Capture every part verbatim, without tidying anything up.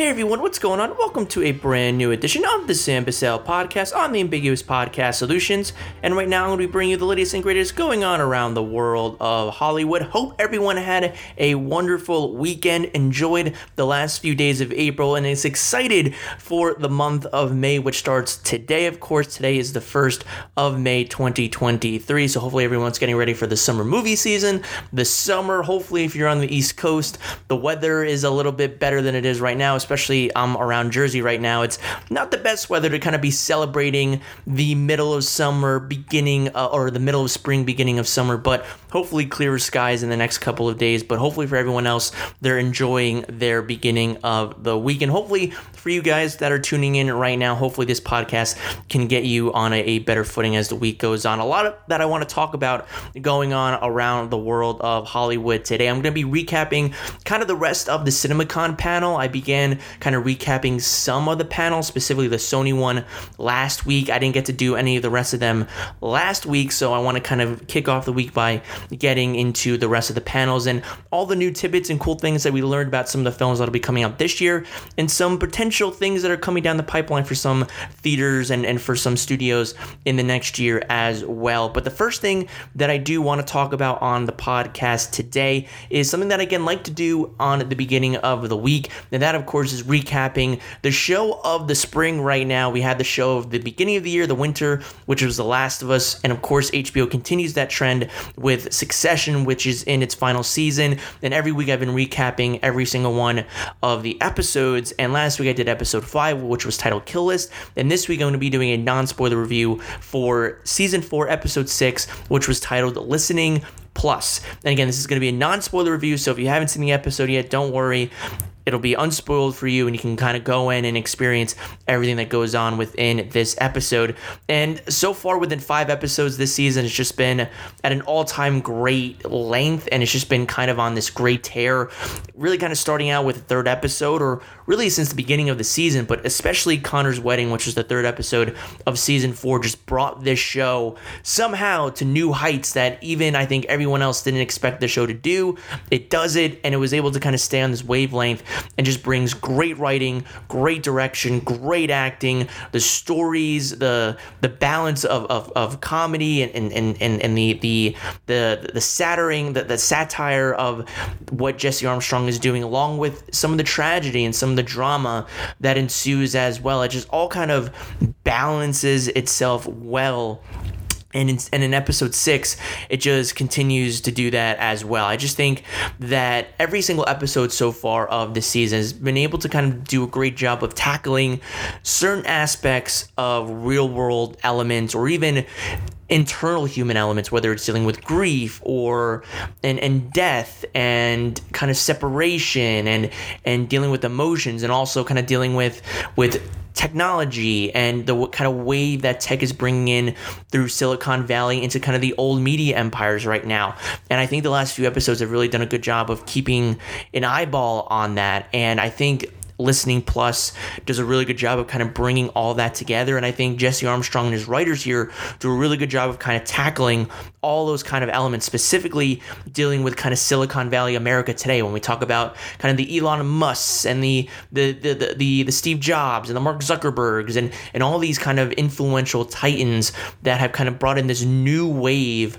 Hey everyone, what's going on? Welcome to a brand new edition of the Sam Bissell Podcast on the Ambiguous Podcast Solutions. And right now I'm going to be bringing you the latest and greatest going on around the world of Hollywood. Hope everyone had a wonderful weekend, enjoyed the last few days of April, and is excited for the month of May, which starts today. Of course, today is the first of May twenty twenty-three, so hopefully everyone's getting ready for the summer movie season. The summer, hopefully if you're on the East Coast, the weather is a little bit better than it is right now, especially um, around Jersey right now. It's not the best weather to kind of be celebrating the middle of summer, beginning, uh, or the middle of spring, beginning of summer, but hopefully clearer skies in the next couple of days. But hopefully for everyone else, they're enjoying their beginning of the week. And hopefully for you guys that are tuning in right now, hopefully this podcast can get you on a, a better footing as the week goes on. A lot of that I want to talk about going on around the world of Hollywood today. I'm going to be recapping kind of the rest of the CinemaCon panel. I began kind of recapping some of the panels, specifically the Sony one last week. I didn't get to do any of the rest of them last week, so I want to kind of kick off the week by getting into the rest of the panels and all the new tidbits and cool things that we learned about some of the films that will be coming out this year, and some potential things that are coming down the pipeline for some theaters and, and for some studios in the next year as well. But the first thing that I do want to talk about on the podcast today is something that I again like to do on the beginning of the week, and that of course is recapping the show of the spring. Right now we had the show of the beginning of the year, the winter, which was The Last of Us, and of course H B O continues that trend with Succession, which is in its final season. And every week I've been recapping every single one of the episodes, and last week I did episode five, which was titled Kill List, and this week I'm going to be doing a non-spoiler review for season four episode six, which was titled Listening Plus. And again, this is going to be a non-spoiler review, so if you haven't seen the episode yet, don't worry. It'll be unspoiled for you, and you can kind of go in and experience everything that goes on within this episode. And so far, within five episodes this season, it's just been at an all-time great length, and it's just been kind of on this great tear, really kind of starting out with the third episode, or really since the beginning of the season, but especially Connor's Wedding, which was the third episode of season four, just brought this show somehow to new heights that even I think everyone else didn't expect the show to do. It does it, and it was able to kind of stay on this wavelength and just brings great writing, great direction, great acting, the stories, the the balance of, of, of comedy and and, and, and the the the the satiring, the, the satire of what Jesse Armstrong is doing, along with some of the tragedy and some of the drama that ensues as well. It just all kind of balances itself well. And in, and in episode six, it just continues to do that as well. I just think that every single episode so far of the season has been able to kind of do a great job of tackling certain aspects of real world elements, or even internal human elements, whether it's dealing with grief or and, and death and kind of separation and and dealing with emotions, and also kind of dealing with with technology and the kind of wave that tech is bringing in through Silicon Valley into kind of the old media empires right now. And I think the last few episodes have really done a good job of keeping an eyeball on that. And I think Listening Plus does a really good job of kind of bringing all that together. And I think Jesse Armstrong and his writers here do a really good job of kind of tackling all those kind of elements, specifically dealing with kind of Silicon Valley America today, when we talk about kind of the Elon Musks and the the the the, the, the Steve Jobs and the Mark Zuckerbergs and, and all these kind of influential titans that have kind of brought in this new wave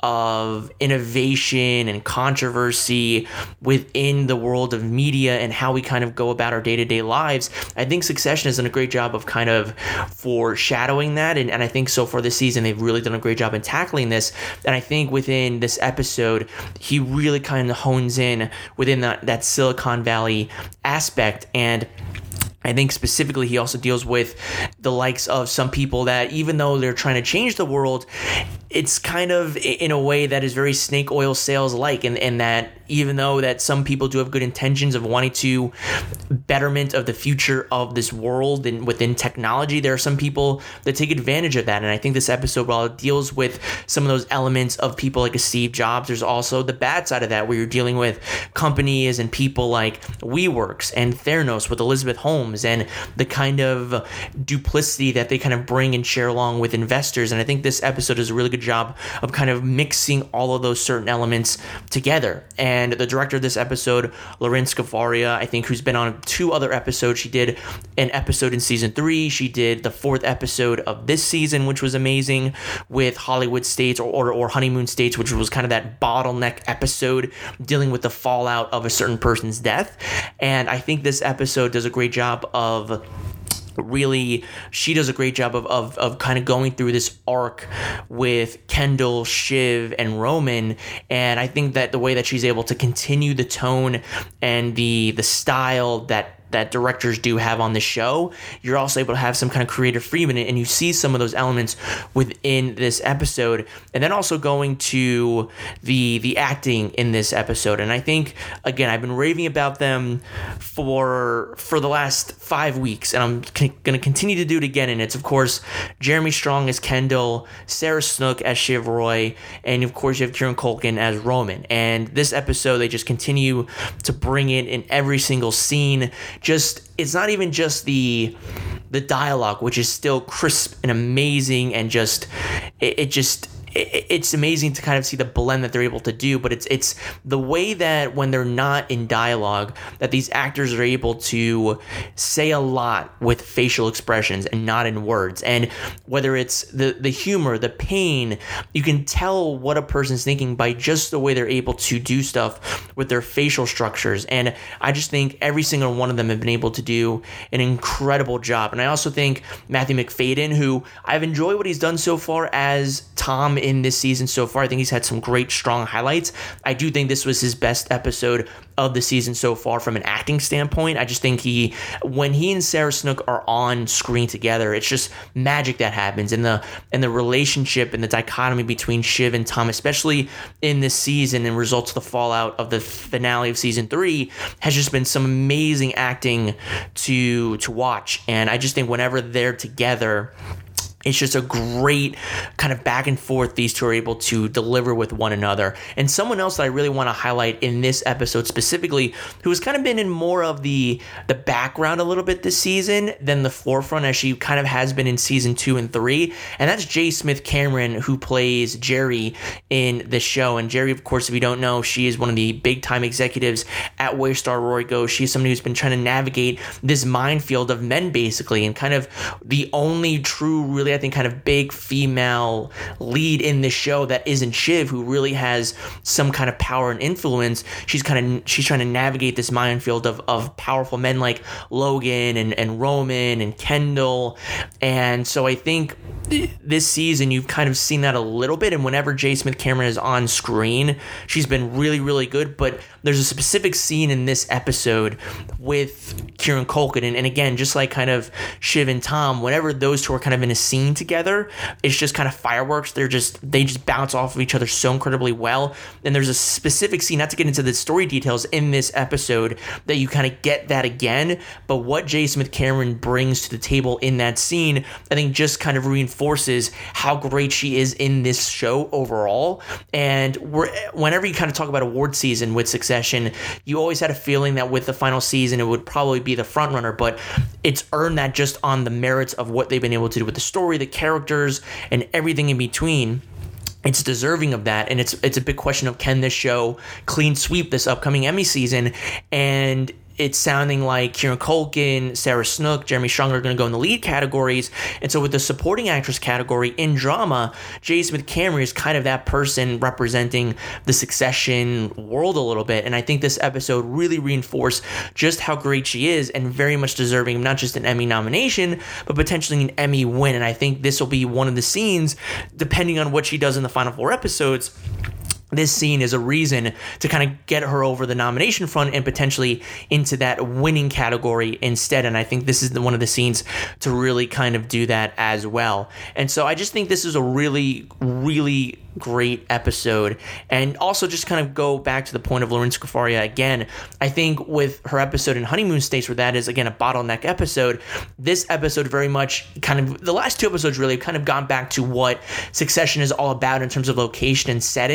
of innovation and controversy within the world of media and how we kind of go about our day day-to-day lives. I think Succession has done a great job of kind of foreshadowing that, and, and I think so far this season they've really done a great job in tackling this. And I think within this episode he really kind of hones in within that, that Silicon Valley aspect. And I think specifically he also deals with the likes of some people that, even though they're trying to change the world, it's kind of in a way that is very snake oil sales like, and, and that even though that some people do have good intentions of wanting to betterment of the future of this world and within technology, there are some people that take advantage of that. And I think this episode, while it deals with some of those elements of people like a Steve Jobs, there's also the bad side of that, where you're dealing with companies and people like WeWorks and Theranos with Elizabeth Holmes, and the kind of duplicity that they kind of bring and share along with investors. And I think this episode does a really good job of kind of mixing all of those certain elements together. And And the director of this episode, Lauren Scafaria, I think, who's been on two other episodes. She did an episode in season three. She did the fourth episode of this season, which was amazing, with Hollywood States or, or, or Honeymoon States, which was kind of that bottleneck episode dealing with the fallout of a certain person's death. And I think this episode does a great job of really she does a great job of, of of kind of going through this arc with Kendall, Shiv, and Roman. And I think that the way that she's able to continue the tone and the the style that that directors do have on the show, you're also able to have some kind of creative freedom in it, and you see some of those elements within this episode. And then also going to the the acting in this episode, and I think, again, I've been raving about them for for the last five weeks, and I'm c- going to continue to do it again. And it's, of course, Jeremy Strong as Kendall, Sarah Snook as Shiv Roy, and of course you have Kieran Culkin as Roman. And this episode, they just continue to bring it in every single scene. Just it's not even just the the dialogue, which is still crisp and amazing, and just it, it just it, it's amazing to kind of see the blend that they're able to do. But it's it's the way that when they're not in dialogue, that these actors are able to say a lot with facial expressions and not in words. And whether it's the the humor, the pain, you can tell what a person's thinking by just the way they're able to do stuff with their facial structures. And I just think every single one of them have been able to do an incredible job. And I also think Matthew Macfadyen, who I've enjoyed what he's done so far as Tom in this season so far. I think he's had some great, strong highlights. I do think this was his best episode of the season so far from an acting standpoint. I just think he, when he and Sarah Snook are on screen together, it's just magic that happens. And the and the relationship and the dichotomy between Shiv and Tom, especially in this season and results of the fallout of the finale of season three, has just been some amazing acting to to watch. And I just think whenever they're together, it's just a great kind of back and forth these two are able to deliver with one another. And someone else that I really want to highlight in this episode specifically, who has kind of been in more of the the background a little bit this season than the forefront, as she kind of has been in season two and three, and that's J. Smith Cameron, who plays Jerry in the show. And Jerry, of course, if you don't know, she is one of the big time executives at Waystar Roy Go. She's somebody who's been trying to navigate this minefield of men, basically, and kind of the only true, really, I think, kind of big female lead in this show that isn't Shiv, who really has some kind of power and influence. She's kind of she's trying to navigate this minefield of, of powerful men like Logan and, and Roman and Kendall. And so I think this season you've kind of seen that a little bit, and whenever J. Smith Cameron is on screen, she's been really, really good. But there's a specific scene in this episode with Kieran Culkin, and, and again, just like kind of Shiv and Tom, whenever those two are kind of in a scene together, it's just kind of fireworks. They're just they just bounce off of each other so incredibly well. And there's a specific scene, not to get into the story details in this episode, that you kind of get that again. But what J. Smith Cameron brings to the table in that scene, I think, just kind of reinforces how great she is in this show overall. And we're, whenever you kind of talk about award season with Succession, you always had a feeling that with the final season it would probably be the front runner, but it's earned that just on the merits of what they've been able to do with the story, the characters, and everything in between. It's deserving of that, and it's it's a big question of, can this show clean sweep this upcoming Emmy season? And it's sounding like Kieran Culkin, Sarah Snook, Jeremy Strong are going to go in the lead categories. And so with the supporting actress category in drama, J. Smith Cameron is kind of that person representing the Succession world a little bit. And I think this episode really reinforced just how great she is, and very much deserving of not just an Emmy nomination, but potentially an Emmy win. And I think this will be one of the scenes, depending on what she does in the final four episodes, this scene is a reason to kind of get her over the nomination front and potentially into that winning category instead. And I think this is the, one of the scenes to really kind of do that as well. And so I just think this is a really, really great episode. And also just kind of go back to the point of Lauren Scafaria again, I think with her episode in Honeymoon States, where that is, again, a bottleneck episode, this episode very much kind of, the last two episodes really have kind of gone back to what Succession is all about in terms of location and settings.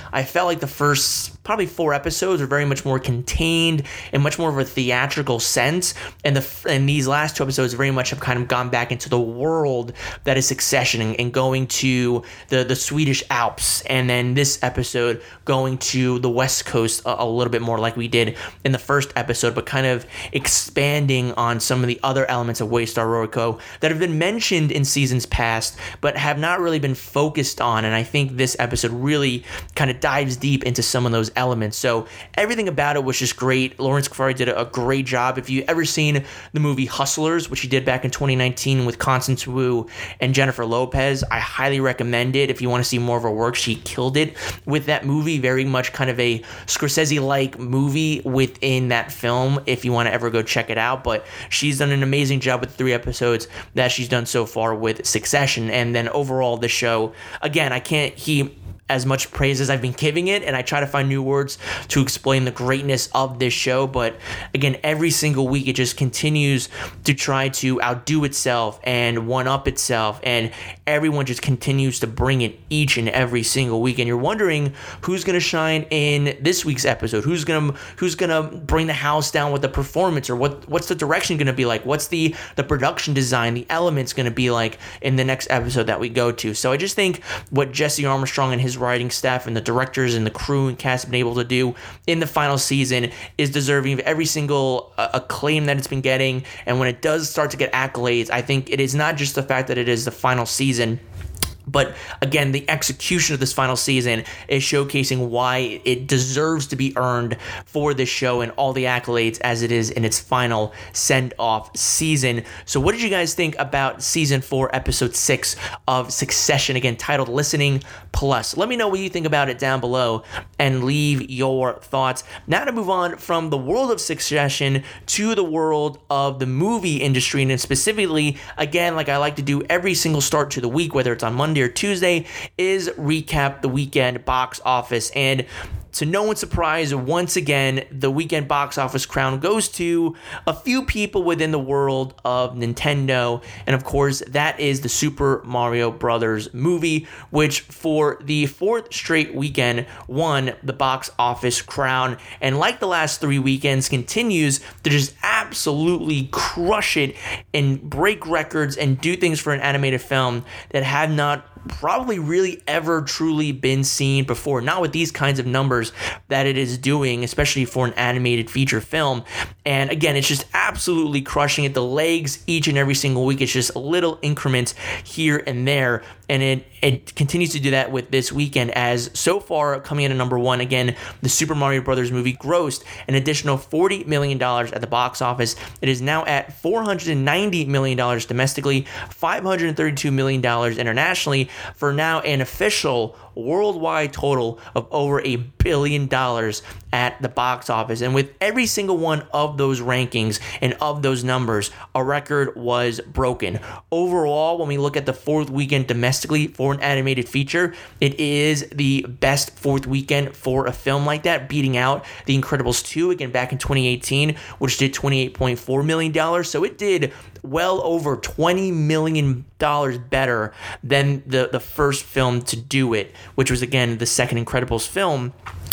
I felt like the first probably four episodes are very much more contained and much more of a theatrical sense, and the and these last two episodes very much have kind of gone back into the world that is Succession, and, and going to the the Swedish Alps, and then this episode going to the West Coast a, a little bit more like we did in the first episode, but kind of expanding on some of the other elements of Waystar Royco that have been mentioned in seasons past but have not really been focused on. And I think this episode really kind of dives deep into some of those elements. So everything about it was just great. Lawrence Kafari did a, a great job. If you ever seen the movie Hustlers, which he did back in twenty nineteen with Constance Wu and Jennifer Lopez, I highly recommend it. If you want to see more of her work, she killed it with that movie. Very much kind of a Scorsese-like movie within that film, if you want to ever go check it out. But she's done an amazing job with the three episodes that she's done so far with Succession. And then overall, the show, again, I can't heap as much praise as I've been giving it, and I try to find new words to explain the greatness of this show. But again, every single week it just continues to try to outdo itself and one-up itself, and everyone just continues to bring it each and every single week. And you're wondering who's going to shine in this week's episode, who's going to who's going to bring the house down with the performance, or what what's the direction going to be like, what's the the production design, the elements going to be like in the next episode that we go to. So I just think what Jesse Armstrong and his writing staff and the directors and the crew and cast have been able to do in the final season is deserving of every single uh, acclaim that it's been getting. And when it does start to get accolades, I think it is not just the fact that it is the final season, but again, the execution of this final season is showcasing why it deserves to be earned for this show and all the accolades as it is in its final send-off season. So what did you guys think about season four, episode six of Succession, again, titled Listening Plus? Let me know what you think about it down below and leave your thoughts. Now to move on from the world of Succession to the world of the movie industry, and specifically, again, like I like to do every single start to the week, whether it's on Monday or Tuesday, is recap the weekend box office. And to no one's surprise, once again, the weekend box office crown goes to a few people within the world of Nintendo. And of course, that is the Super Mario Brothers movie, which for the fourth straight weekend won the box office crown. And like the last three weekends, continues to just absolutely crush it and break records and do things for an animated film that have not probably really ever truly been seen before, not with these kinds of numbers that it is doing, especially for an animated feature film. And again, it's just absolutely crushing it. The legs each and every single week, it's just little increments here and there, and it it continues to do that with this weekend, as so far coming in at number one, again, the Super Mario Brothers movie grossed an additional forty million dollars at the box office. It is now at four hundred ninety million dollars domestically, five hundred thirty-two million dollars internationally, for now an official worldwide total of over a billion dollars at the box office. And with every single one of those rankings and of those numbers, a record was broken. Overall, when we look at the fourth weekend domestically for an animated feature, it is the best fourth weekend for a film like that, beating out The Incredibles two, again back in twenty eighteen, which did twenty-eight point four million dollars. So it did well over twenty million dollars better than the, the first film to do it, which was, again, the second Incredibles film.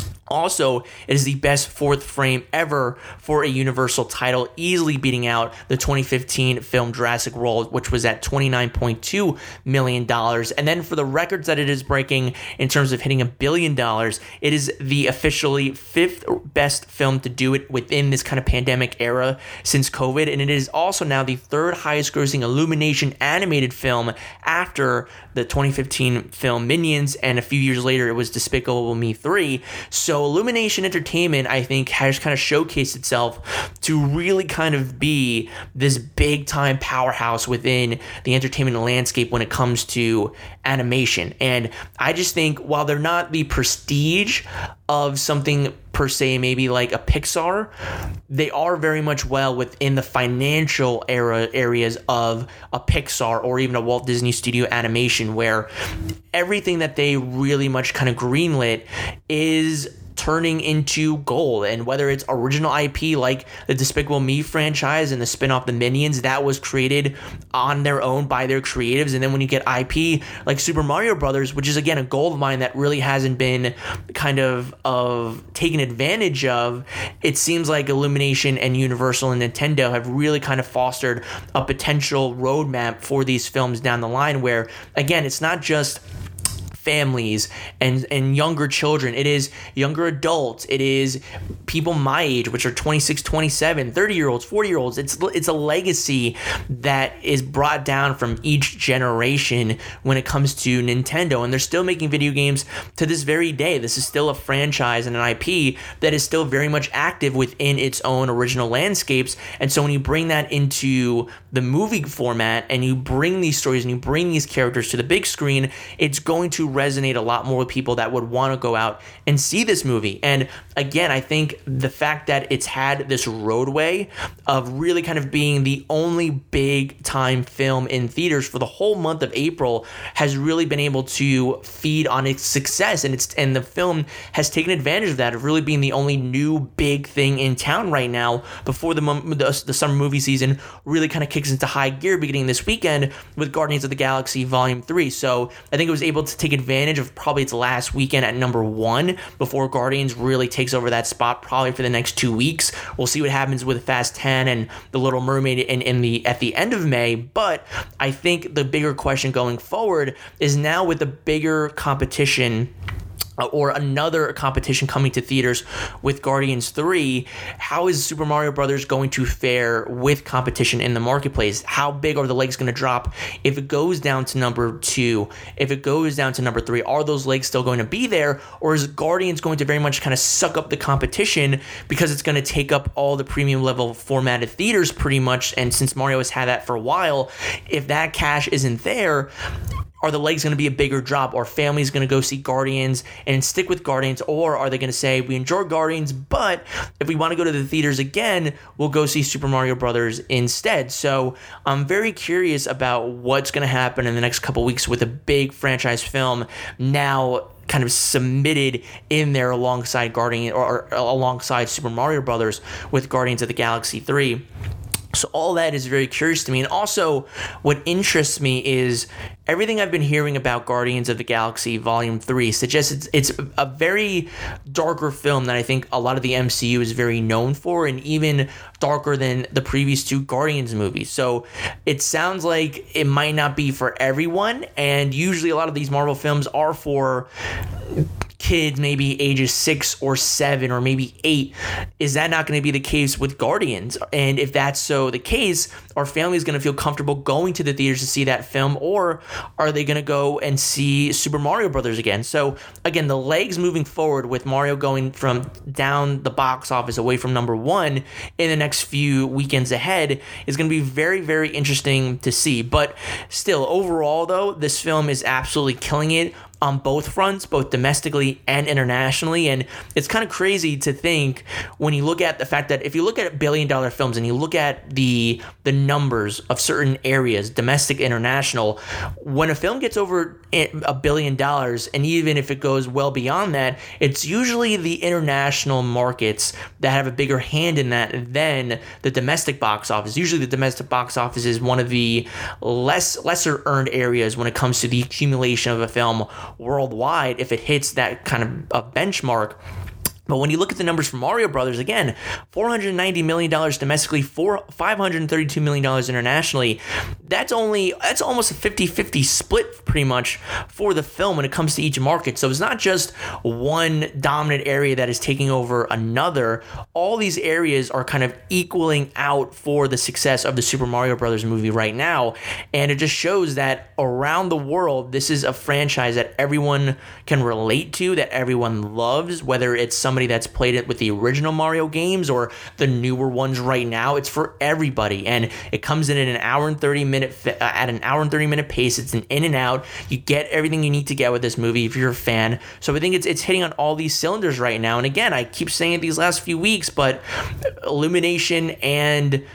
Also, it is the best fourth frame ever for a Universal title, easily beating out the twenty fifteen film Jurassic World, which was at twenty-nine point two million dollars. And then for the records that it is breaking in terms of hitting a billion dollars, it is the officially fifth best film to do it within this kind of pandemic era since COVID. And it is also now the third highest grossing Illumination animated film after the twenty fifteen film Minions, and a few years later it was Despicable Me three. So So Illumination Entertainment, I think, has kind of showcased itself to really kind of be this big time powerhouse within the entertainment landscape when it comes to animation. And I just think while they're not the prestige of something per se, maybe like a Pixar, they are very much well within the financial era areas of a Pixar or even a Walt Disney Studio Animation, where everything that they really much kind of greenlit is turning into gold. And whether it's original I P like the Despicable Me franchise and the spin-off The Minions, that was created on their own by their creatives. And then when you get I P like Super Mario Brothers, which is again a gold mine that really hasn't been kind of of taken advantage of, it seems like Illumination and Universal and Nintendo have really kind of fostered a potential roadmap for these films down the line, where again, it's not just families and and younger children, it is younger adults, it is people my age, which are twenty-six, twenty-seven, thirty year olds, forty year olds. It's it's a legacy that is brought down from each generation when it comes to Nintendo, and they're still making video games to this very day. This is still a franchise and an I P that is still very much active within its own original landscapes. And so when you bring that into the movie format and you bring these stories and you bring these characters to the big screen, it's going to resonate a lot more with people that would want to go out and see this movie. And again, I think the fact that it's had this roadway of really kind of being the only big time film in theaters for the whole month of April has really been able to feed on its success, and it's and the film has taken advantage of that, of really being the only new big thing in town right now before the the, the summer movie season really kind of kicks into high gear beginning this weekend with Guardians of the Galaxy Volume three. So I think it was able to take advantage advantage of probably its last weekend at number one before Guardians really takes over that spot probably for the next two weeks. We'll see what happens with Fast ten and The Little Mermaid in, in the at the end of May. But I think the bigger question going forward is now with the bigger competition or another competition coming to theaters with Guardians three, how is Super Mario Brothers going to fare with competition in the marketplace? How big are the legs going to drop if it goes down to number two? If it goes down to number three, are those legs still going to be there? Or is Guardians going to very much kind of suck up the competition because it's going to take up all the premium level formatted theaters pretty much? And since Mario has had that for a while, if that cash isn't there, are the legs going to be a bigger drop? Are families going to go see Guardians and stick with Guardians? Or are they going to say, we enjoy Guardians, but if we want to go to the theaters again, we'll go see Super Mario Brothers instead? So I'm very curious about what's going to happen in the next couple weeks with a big franchise film now kind of submitted in there alongside Guardian or, or alongside Super Mario Brothers with Guardians of the Galaxy three. So all that is very curious to me. And also what interests me is everything I've been hearing about Guardians of the Galaxy Volume three suggests it's, it's a very darker film that I think a lot of the M C U is very known for, and even darker than the previous two Guardians movies. So it sounds like it might not be for everyone, and usually a lot of these Marvel films are for kids maybe ages six or seven or maybe eight. Is that not going to be the case with Guardians? And if that's so the case, are families going to feel comfortable going to the theaters to see that film, or are they going to go and see Super Mario Brothers again? So again, the legs moving forward with Mario going from down the box office away from number one in the next few weekends ahead is going to be very, very interesting to see. But still, overall though, this film is absolutely killing it on both fronts, both domestically and internationally. And it's kind of crazy to think when you look at the fact that if you look at billion dollar films and you look at the the numbers of certain areas, domestic, international, when a film gets over a billion dollars, and even if it goes well beyond that, it's usually the international markets that have a bigger hand in that than the domestic box office. Usually the domestic box office is one of the less lesser earned areas when it comes to the accumulation of a film worldwide if it hits that kind of a benchmark. But when you look at the numbers for Mario Brothers, again, four hundred ninety million dollars domestically, five hundred thirty-two million dollars internationally, that's only that's almost a fifty-fifty split pretty much for the film when it comes to each market. So it's not just one dominant area that is taking over another. All these areas are kind of equaling out for the success of the Super Mario Brothers movie right now. And it just shows that around the world, this is a franchise that everyone can relate to, that everyone loves, whether it's some somebody that's played it with the original Mario games or the newer ones right now. It's for everybody, and it comes in at an hour and thirty minute uh, at an hour and thirty minute pace. It's an in and out. You get everything you need to get with this movie if you're a fan. So I think it's it's hitting on all these cylinders right now. And again, I keep saying it these last few weeks, but Illumination and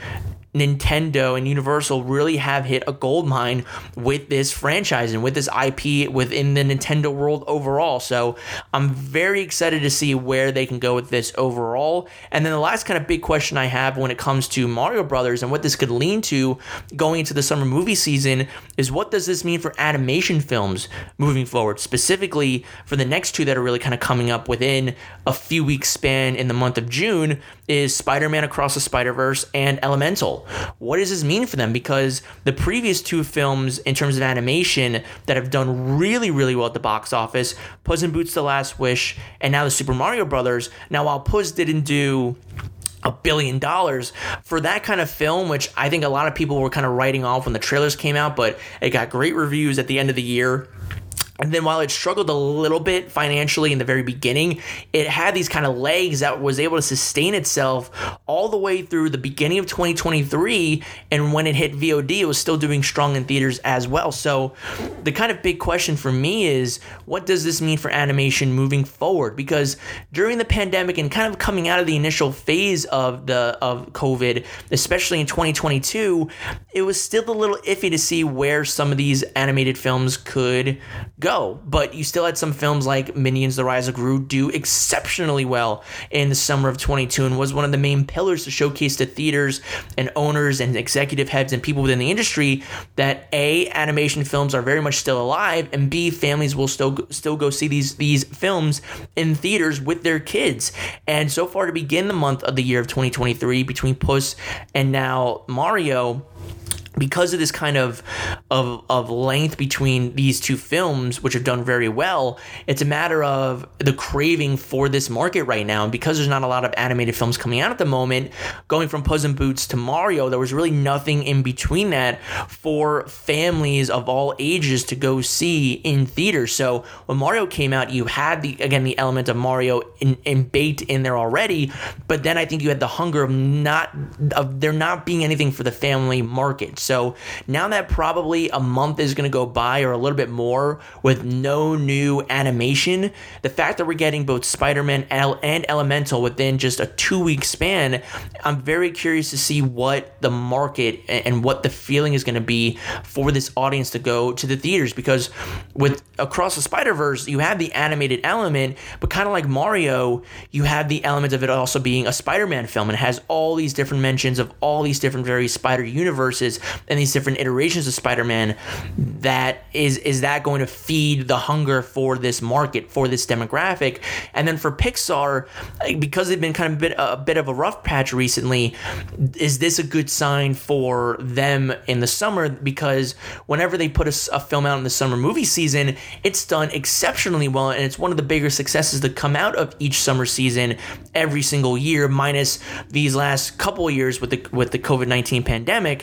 Nintendo and Universal really have hit a gold mine with this franchise and with this I P within the Nintendo world overall. So I'm very excited to see where they can go with this overall. And then the last kind of big question I have when it comes to Mario Brothers and what this could lean to going into the summer movie season is, what does this mean for animation films moving forward, specifically for the next two that are really kind of coming up within a few weeks span in the month of June, is Spider-Man Across the Spider-Verse and Elemental. What does this mean for them? Because the previous two films in terms of animation that have done really, really well at the box office, Puss in Boots: The Last Wish, and now the Super Mario Brothers. Now, while Puss didn't do a billion dollars for that kind of film, which I think a lot of people were kind of writing off when the trailers came out, but it got great reviews at the end of the year. And then while it struggled a little bit financially in the very beginning, it had these kind of legs that was able to sustain itself all the way through the beginning of twenty twenty-three. And when it hit V O D, it was still doing strong in theaters as well. So the kind of big question for me is, what does this mean for animation moving forward? Because during the pandemic and kind of coming out of the initial phase of the of COVID, especially in twenty twenty-two, it was still a little iffy to see where some of these animated films could go. But you still had some films like Minions: The Rise of Gru do exceptionally well in the summer of twenty-two and was one of the main pillars to showcase to theaters and owners and executive heads and people within the industry that A, animation films are very much still alive, and B, families will still still go see these these films in theaters with their kids. And so far, to begin the month of the year of twenty twenty-three, between Puss and now Mario, because of this kind of, of of length between these two films, which have done very well, it's a matter of the craving for this market right now. And because there's not a lot of animated films coming out at the moment, going from Puss in Boots to Mario, there was really nothing in between that for families of all ages to go see in theaters. So when Mario came out, you had the again the element of Mario in, in baked in there already, but then I think you had the hunger of not of there not being anything for the family market. So now that probably a month is going to go by or a little bit more with no new animation, the fact that we're getting both Spider-Man and Elemental within just a two-week span, I'm very curious to see what the market and what the feeling is going to be for this audience to go to the theaters. Because with Across the Spider-Verse, you have the animated element, but kind of like Mario, you have the element of it also being a Spider-Man film, and it has all these different mentions of all these different various Spider universes and these different iterations of Spider-Man. That is is that going to feed the hunger for this market, for this demographic? And then for Pixar, because they've been kind of a bit, a bit of a rough patch recently, is this a good sign for them in the summer? Because whenever they put a, a film out in the summer movie season, it's done exceptionally well, and it's one of the bigger successes to come out of each summer season every single year, minus these last couple of years with the with the covid nineteen pandemic.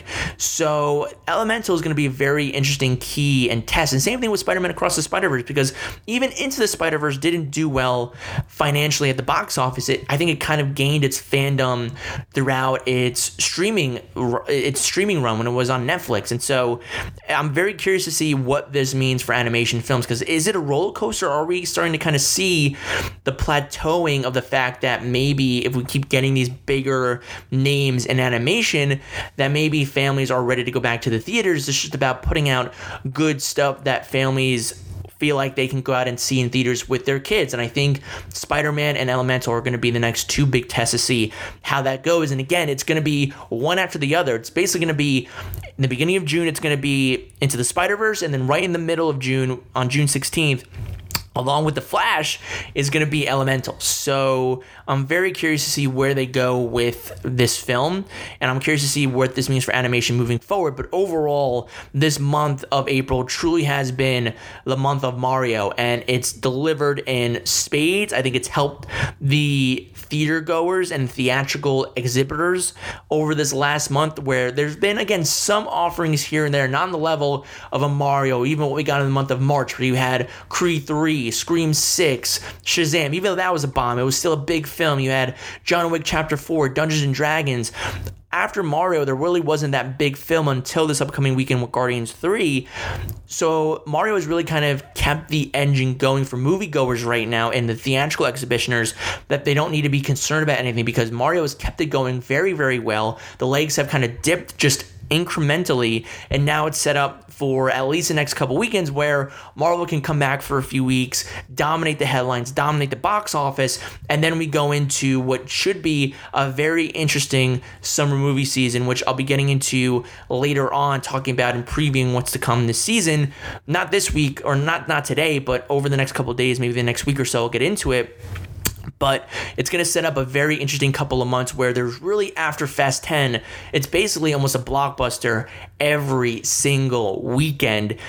So Elemental is going to be a very interesting key and test. And same thing with Spider-Man Across the Spider-Verse, because even Into the Spider-Verse didn't do well financially at the box office. It, I think it kind of gained its fandom throughout its streaming its streaming run when it was on Netflix. And so I'm very curious to see what this means for animation films, because is it a roller coaster, or are we starting to kind of see the plateauing of the fact that maybe if we keep getting these bigger names in animation, that maybe families are ready to go back to the theaters? It's just about putting out good stuff that families feel like they can go out and see in theaters with their kids. And I think Spider-Man and Elemental are going to be the next two big tests to see how that goes. And again, it's going to be one after the other. It's basically going to be in the beginning of June, it's going to be Into the Spider-Verse, and then right in the middle of June, on June sixteenth, along with The Flash, is going to be Elemental. So I'm very curious to see where they go with this film, and I'm curious to see what this means for animation moving forward. But overall, this month of April truly has been the month of Mario, and it's delivered in spades. I think it's helped the theater goers and theatrical exhibitors over this last month, where there's been, again, some offerings here and there, not on the level of a Mario, even what we got in the month of March, where you had Creed three, Scream six, Shazam. Even though that was a bomb, it was still a big film. You had John Wick Chapter four, Dungeons and Dragons. after Mario, there really wasn't that big film until this upcoming weekend with Guardians three. So Mario has really kind of kept the engine going for moviegoers right now and the theatrical exhibitioners, that they don't need to be concerned about anything because Mario has kept it going very, very well. The legs have kind of dipped just incrementally, and now it's set up for at least the next couple weekends where Marvel can come back for a few weeks, dominate the headlines, dominate the box office, and then we go into what should be a very interesting summer movie season, which I'll be getting into later on, talking about and previewing what's to come this season. Not this week, or not not today, but over the next couple of days, maybe the next week or so, I'll get into it. But it's going to set up a very interesting couple of months where there's really, after Fast ten, it's basically almost a blockbuster every single weekend.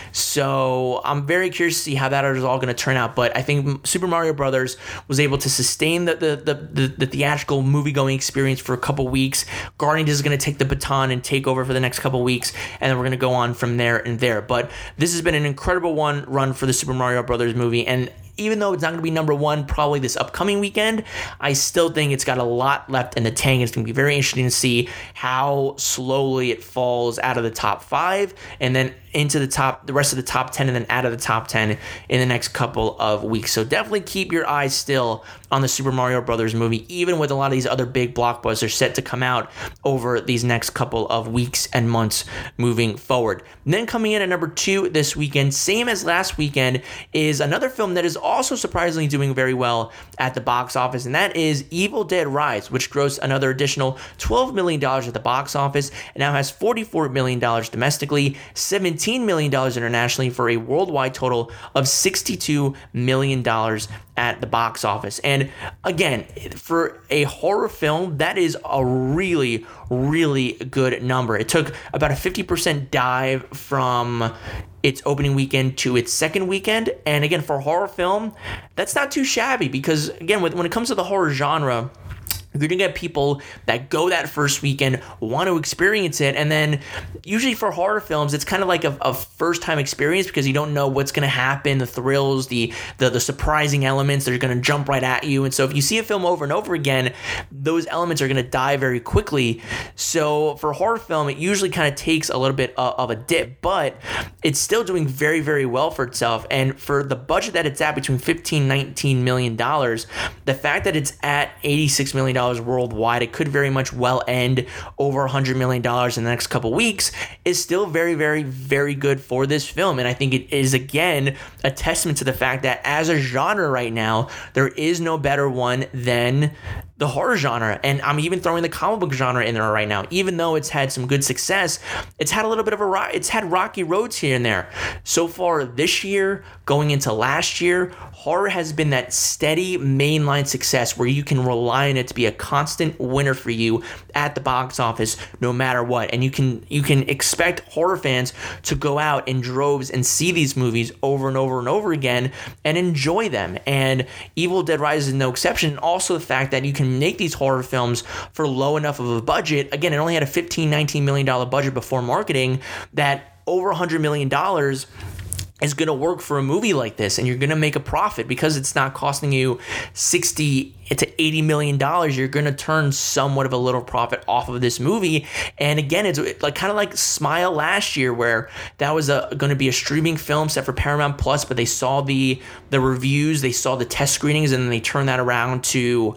So I'm very curious to see how that is all going to turn out. But I think Super Mario Brothers was able to sustain the the the, the, the theatrical movie-going experience for a couple weeks. Guardians is going to take the baton and take over for the next couple weeks, and then we're going to go on from there and there. But this has been an incredible one run for the Super Mario Brothers movie, and even though it's not going to be number one probably this upcoming weekend, I still think it's got a lot left in the tank. It's going to be very interesting to see how slowly it falls out of the top five and then into the top, the rest of the top ten, and then out of the top ten in the next couple of weeks. So definitely keep your eyes still on the Super Mario Brothers movie, even with a lot of these other big blockbusters set to come out over these next couple of weeks and months moving forward. And then coming in at number two this weekend, same as last weekend, is another film that is also surprisingly doing very well at the box office, and that is Evil Dead Rise, which grossed another additional twelve million dollars at the box office and now has forty-four million dollars domestically, seventeen million dollars internationally, for a worldwide total of sixty-two million dollars at the box office. And again, for a horror film, that is a really, really good number. It took about a fifty percent dive from its opening weekend to its second weekend. And again, for a horror film, that's not too shabby because, again, when it comes to the horror genre, you're going to get people that go that first weekend, want to experience it, and then usually for horror films, it's kind of like a, a first-time experience because you don't know what's going to happen, the thrills, the, the the surprising elements that are going to jump right at you. And so if you see a film over and over again, those elements are going to die very quickly. So for horror film, it usually kind of takes a little bit of, of a dip, but it's still doing very, very well for itself. And for the budget that it's at, between fifteen, nineteen million dollars, the fact that it's at eighty-six million dollars worldwide, it could very much well end over one hundred million dollars in the next couple weeks, is still very, very, very good for this film. And I think it is, again, a testament to the fact that as a genre right now, there is no better one than the horror genre. And I'm even throwing the comic book genre in there right now. Even though it's had some good success, it's had a little bit of a ro- it's had rocky roads here and there. So far this year, going into last year, horror has been that steady mainline success where you can rely on it to be a constant winner for you at the box office no matter what. And you can you can expect horror fans to go out in droves and see these movies over and over and over again and enjoy them. And Evil Dead Rise is no exception. Also the fact that you can make these horror films for low enough of a budget. Again, it only had a fifteen, nineteen million dollars budget before marketing, that over one hundred million dollars is going to work for a movie like this, and you're going to make a profit because it's not costing you sixty to eighty million dollars. You're going to turn somewhat of a little profit off of this movie. And again, it's like kind of like Smile last year, where that was a, going to be a streaming film set for Paramount Plus, but they saw the the reviews, they saw the test screenings, and then they turned that around to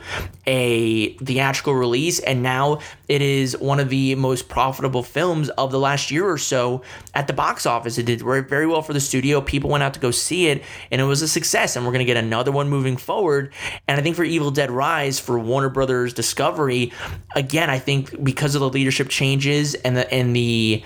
a theatrical release, and now it is one of the most profitable films of the last year or so at the box office. It did very well for the studio. People went out to go see it, and it was a success, and we're going to get another one moving forward. And I think for Evil Dead Rise, for Warner Brothers Discovery, again, I think because of the leadership changes and the and the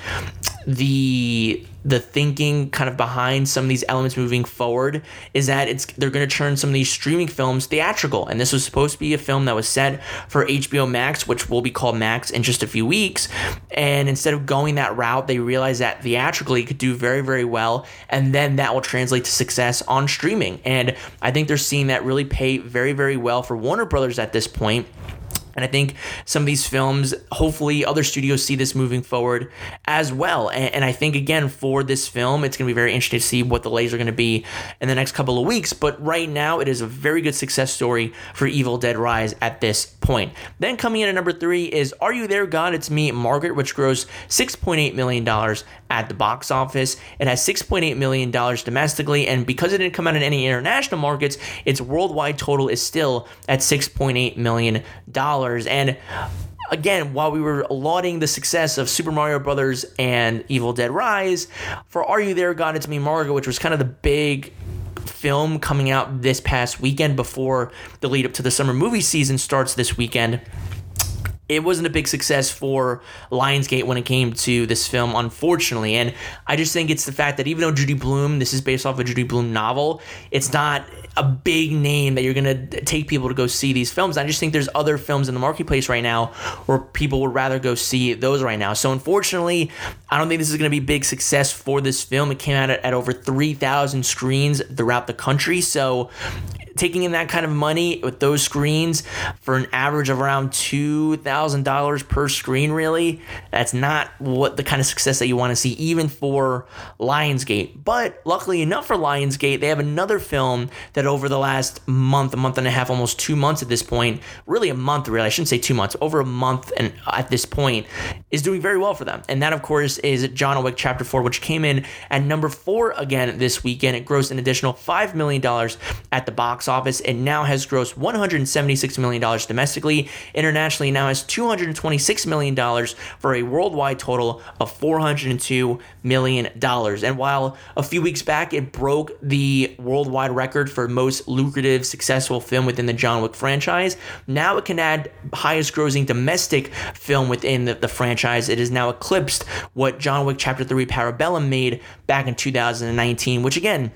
the the thinking kind of behind some of these elements moving forward, is that it's they're going to turn some of these streaming films theatrical. And this was supposed to be a film that was set for H B O Max, which will be called Max in just a few weeks. And instead of going that route, they realized that theatrically it could do very, very well, and then that will translate to success on streaming. And I think they're seeing that really pay very, very well for Warner Brothers at this point. And I think some of these films, hopefully other studios see this moving forward as well. And, and I think, again, for this film, it's going to be very interesting to see what the lays are going to be in the next couple of weeks. But right now, it is a very good success story for Evil Dead Rise at this point. Then coming in at number three is Are You There, God? It's Me, Margaret, which grossed six point eight million dollars at the box office. It has six point eight million dollars domestically, and because it didn't come out in any international markets, its worldwide total is still at six point eight million dollars. And again, while we were lauding the success of Super Mario Brothers and Evil Dead Rise, for Are You There, God? It's Me, Margaret, which was kind of the big film coming out this past weekend before the lead up to the summer movie season starts this weekend, it wasn't a big success for Lionsgate when it came to this film, unfortunately. And I just think it's the fact that even though Judy Blume, this is based off a Judy Blume novel, it's not a big name that you're going to take people to go see these films. I just think there's other films in the marketplace right now where people would rather go see those right now. So unfortunately, I don't think this is going to be big success for this film. It came out at, at over three thousand screens throughout the country. So taking in that kind of money with those screens for an average of around two thousand dollars per screen, really, that's not what the kind of success that you want to see, even for Lionsgate. But luckily enough for Lionsgate, they have another film that over the last month, a month and a half, almost two months at this point, really a month, really, I shouldn't say two months, over a month and at this point, is doing very well for them. And that, of course, is John Wick Chapter four, which came in at number four again this weekend. It grossed an additional five million dollars at the box office. It now has grossed one hundred seventy-six million dollars domestically. Internationally, now has two hundred twenty-six million dollars for a worldwide total of four hundred two million dollars. And while a few weeks back it broke the worldwide record for most lucrative, successful film within the John Wick franchise, now it can add highest grossing domestic film within the, the franchise. It has now eclipsed what John Wick Chapter three Parabellum made back in two thousand nineteen, which again,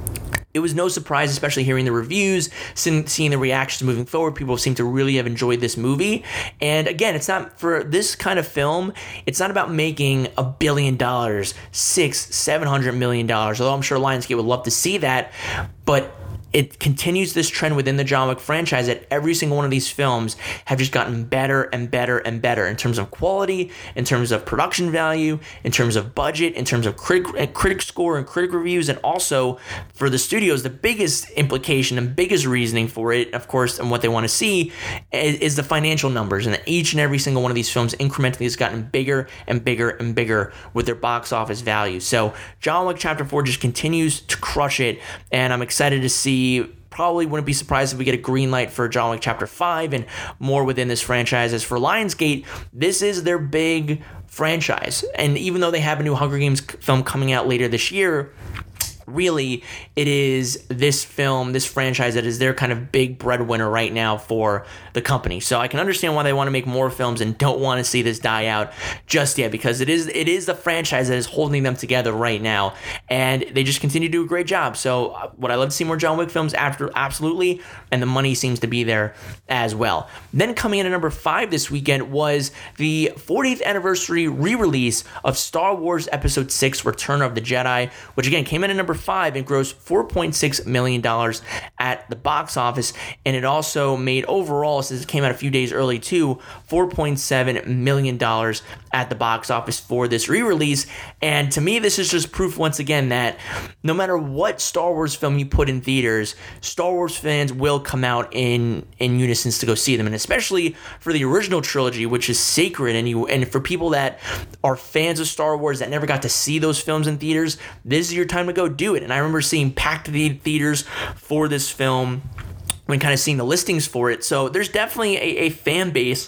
it was no surprise, especially hearing the reviews, seeing the reactions moving forward. People seem to really have enjoyed this movie. And again, it's not for this kind of film, it's not about making a billion dollars, six, seven hundred million dollars, although I'm sure Lionsgate would love to see that. But it continues this trend within the John Wick franchise that every single one of these films have just gotten better and better and better in terms of quality, in terms of production value, in terms of budget, in terms of critic, critic score and critic reviews, and also for the studios, the biggest implication and biggest reasoning for it, of course, and what they want to see is, is the financial numbers. And each and every single one of these films incrementally has gotten bigger and bigger and bigger with their box office value. So John Wick Chapter four just continues to crush it, and I'm excited to see. Probably wouldn't be surprised if we get a green light for John Wick Chapter five and more within this franchise. As for Lionsgate, this is their big franchise. And even though they have a new Hunger Games film coming out later this year, really, it is this film, this franchise that is their kind of big breadwinner right now for the company. So I can understand why they want to make more films and don't want to see this die out just yet, because it is it is the franchise that is holding them together right now, and they just continue to do a great job. So would I love to see more John Wick films? After absolutely, and the money seems to be there as well. Then coming in at number five this weekend was the fortieth anniversary re-release of Star Wars Episode six: Return of the Jedi, which again came in at number five and grossed four point six million dollars at the box office, and it also made overall, since it came out a few days early too, four point seven million dollars at the box office for this re-release. And to me, this is just proof once again that no matter what Star Wars film you put in theaters, Star Wars fans will come out in in unison to go see them, and especially for the original trilogy, which is sacred, and you and for people that are fans of Star Wars that never got to see those films in theaters, this is your time to go do it. And I remember seeing packed the theaters for this film when kind of seeing the listings for it. So there's definitely a, a fan base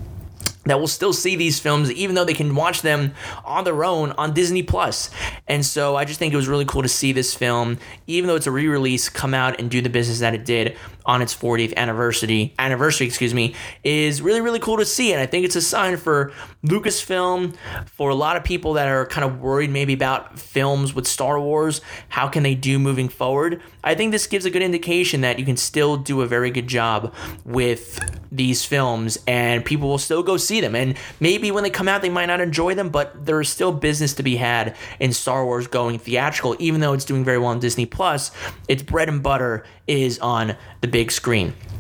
that will still see these films, even though they can watch them on their own on Disney Plus. And so I just think it was really cool to see this film, even though it's a re-release, come out and do the business that it did on its fortieth anniversary, anniversary, excuse me, is really, really cool to see. And I think it's a sign for Lucasfilm, for a lot of people that are kind of worried maybe about films with Star Wars, how can they do moving forward? I think this gives a good indication that you can still do a very good job with these films, and people will still go see them. And maybe when they come out, they might not enjoy them, but there is still business to be had in Star Wars going theatrical. Even though it's doing very well on Disney Plus, its bread and butter is on the big screen.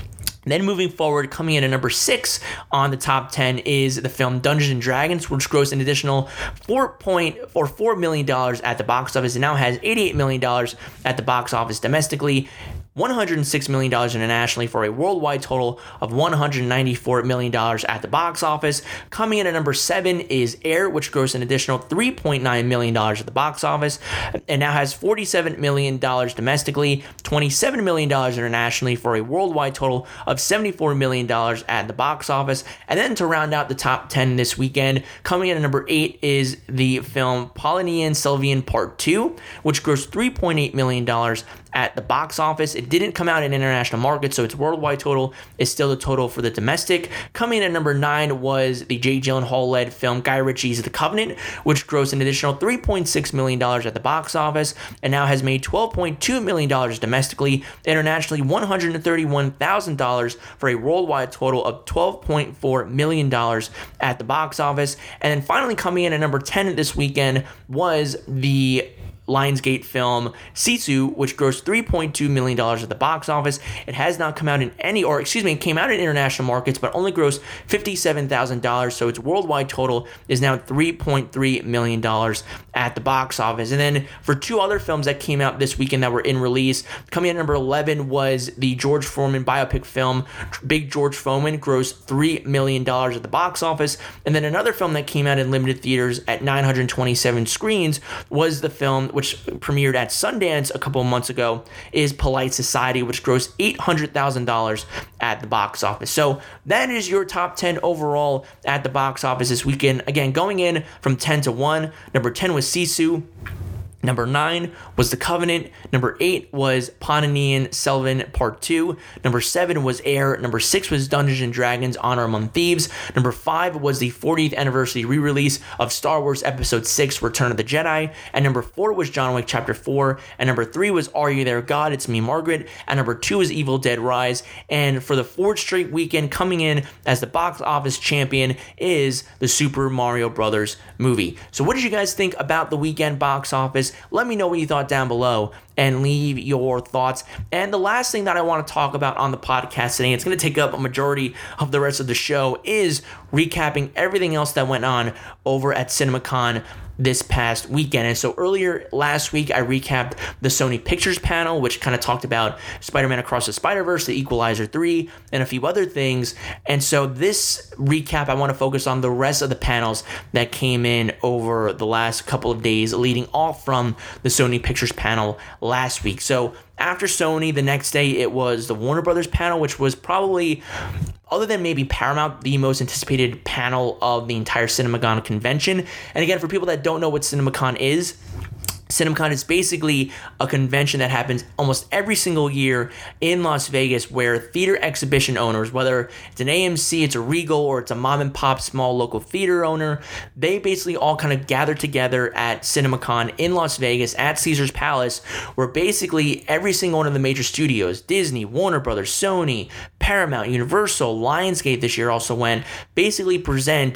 Then moving forward, coming in at number six on the top ten is the film Dungeons and Dragons, which grossed an additional four point or four million dollars at the box office and now has eighty-eight million dollars at the box office domestically, one hundred six million dollars internationally, for a worldwide total of one hundred ninety-four million dollars at the box office. Coming in at number seven is Air, which grossed an additional three point nine million dollars at the box office and now has forty-seven million dollars domestically, twenty-seven million dollars internationally, for a worldwide total of seventy-four million dollars at the box office. And then to round out the top ten this weekend, coming in at number eight is the film Polynesian Sylvan Part two, which grossed three point eight million dollars at the box office. It didn't come out in international markets, so its worldwide total is still the total for the domestic. Coming in at number nine was the Jake Gyllenhaal-led film Guy Ritchie's The Covenant, which grossed an additional three point six million dollars at the box office and now has made twelve point two million dollars domestically, internationally one hundred thirty-one thousand dollars, for a worldwide total of twelve point four million dollars at the box office. And then finally coming in at number ten this weekend was the Lionsgate film Sisu, which grossed three point two million dollars at the box office. It has not come out in any, or excuse me, it came out in international markets, but only grossed fifty-seven thousand dollars, so its worldwide total is now three point three million dollars at the box office. And then for two other films that came out this weekend that were in release, coming in at number eleven was the George Foreman biopic film Big George Foreman, grossed three million dollars at the box office. And then another film that came out in limited theaters at nine hundred twenty-seven screens was the film, which premiered at Sundance a couple of months ago, is Polite Society, which grossed eight hundred thousand dollars at the box office. So that is your top ten overall at the box office this weekend. Again, going in from ten to one, number ten was Sisu. Number nine was The Covenant. Number eight was Polynesian Sylvan Part two. Number seven was Air. Number six was Dungeons and Dragons Honor Among Thieves. Number five was the fortieth anniversary re-release of Star Wars Episode six, Return of the Jedi. And number four was John Wick Chapter four. And number three was Are You There, God? It's Me, Margaret. And number two is Evil Dead Rise. And for the fourth straight weekend, coming in as the box office champion is the Super Mario Brothers movie. So what did you guys think about the weekend box office? Let me know what you thought down below and leave your thoughts. And the last thing that I want to talk about on the podcast today, it's going to take up a majority of the rest of the show, is recapping everything else that went on over at CinemaCon this past weekend. And so earlier last week, I recapped the Sony Pictures panel, which kind of talked about Spider-Man Across the Spider-Verse, The Equalizer three, and a few other things. And so this recap, I want to focus on the rest of the panels that came in over the last couple of days, leading off from the Sony Pictures panel last week. So after Sony, the next day, it was the Warner Brothers panel, which was probably, other than maybe Paramount, the most anticipated panel of the entire CinemaCon convention. And again, for people that don't know what CinemaCon is, CinemaCon is basically a convention that happens almost every single year in Las Vegas, where theater exhibition owners, whether it's an A M C, it's a Regal, or it's a mom and pop small local theater owner, they basically all kind of gather together at CinemaCon in Las Vegas at Caesars Palace, where basically every single one of the major studios, Disney, Warner Brothers, Sony, Paramount, Universal, Lionsgate this year also went, basically present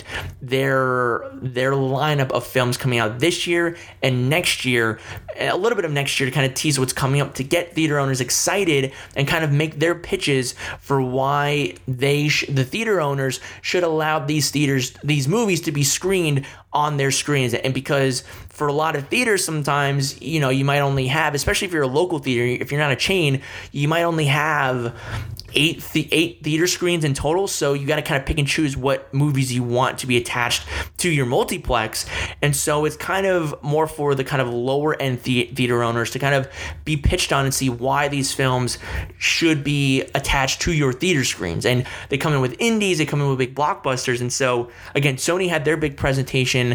their their lineup of films coming out this year and next year, a little bit of next year, to kind of tease what's coming up, to get theater owners excited and kind of make their pitches for why they sh- the theater owners should allow these theaters, these movies, to be screened on their screens. And because for a lot of theaters, sometimes, you know, you might only have, especially if you're a local theater, if you're not a chain, you might only have eight th- eight theater screens in total. So you got to kind of pick and choose what movies you want to be attached to your multiplex. And so it's kind of more for the kind of lower end the- theater owners to kind of be pitched on and see why these films should be attached to your theater screens. And they come in with indies, they come in with big blockbusters. And so again, Sony had their big presentation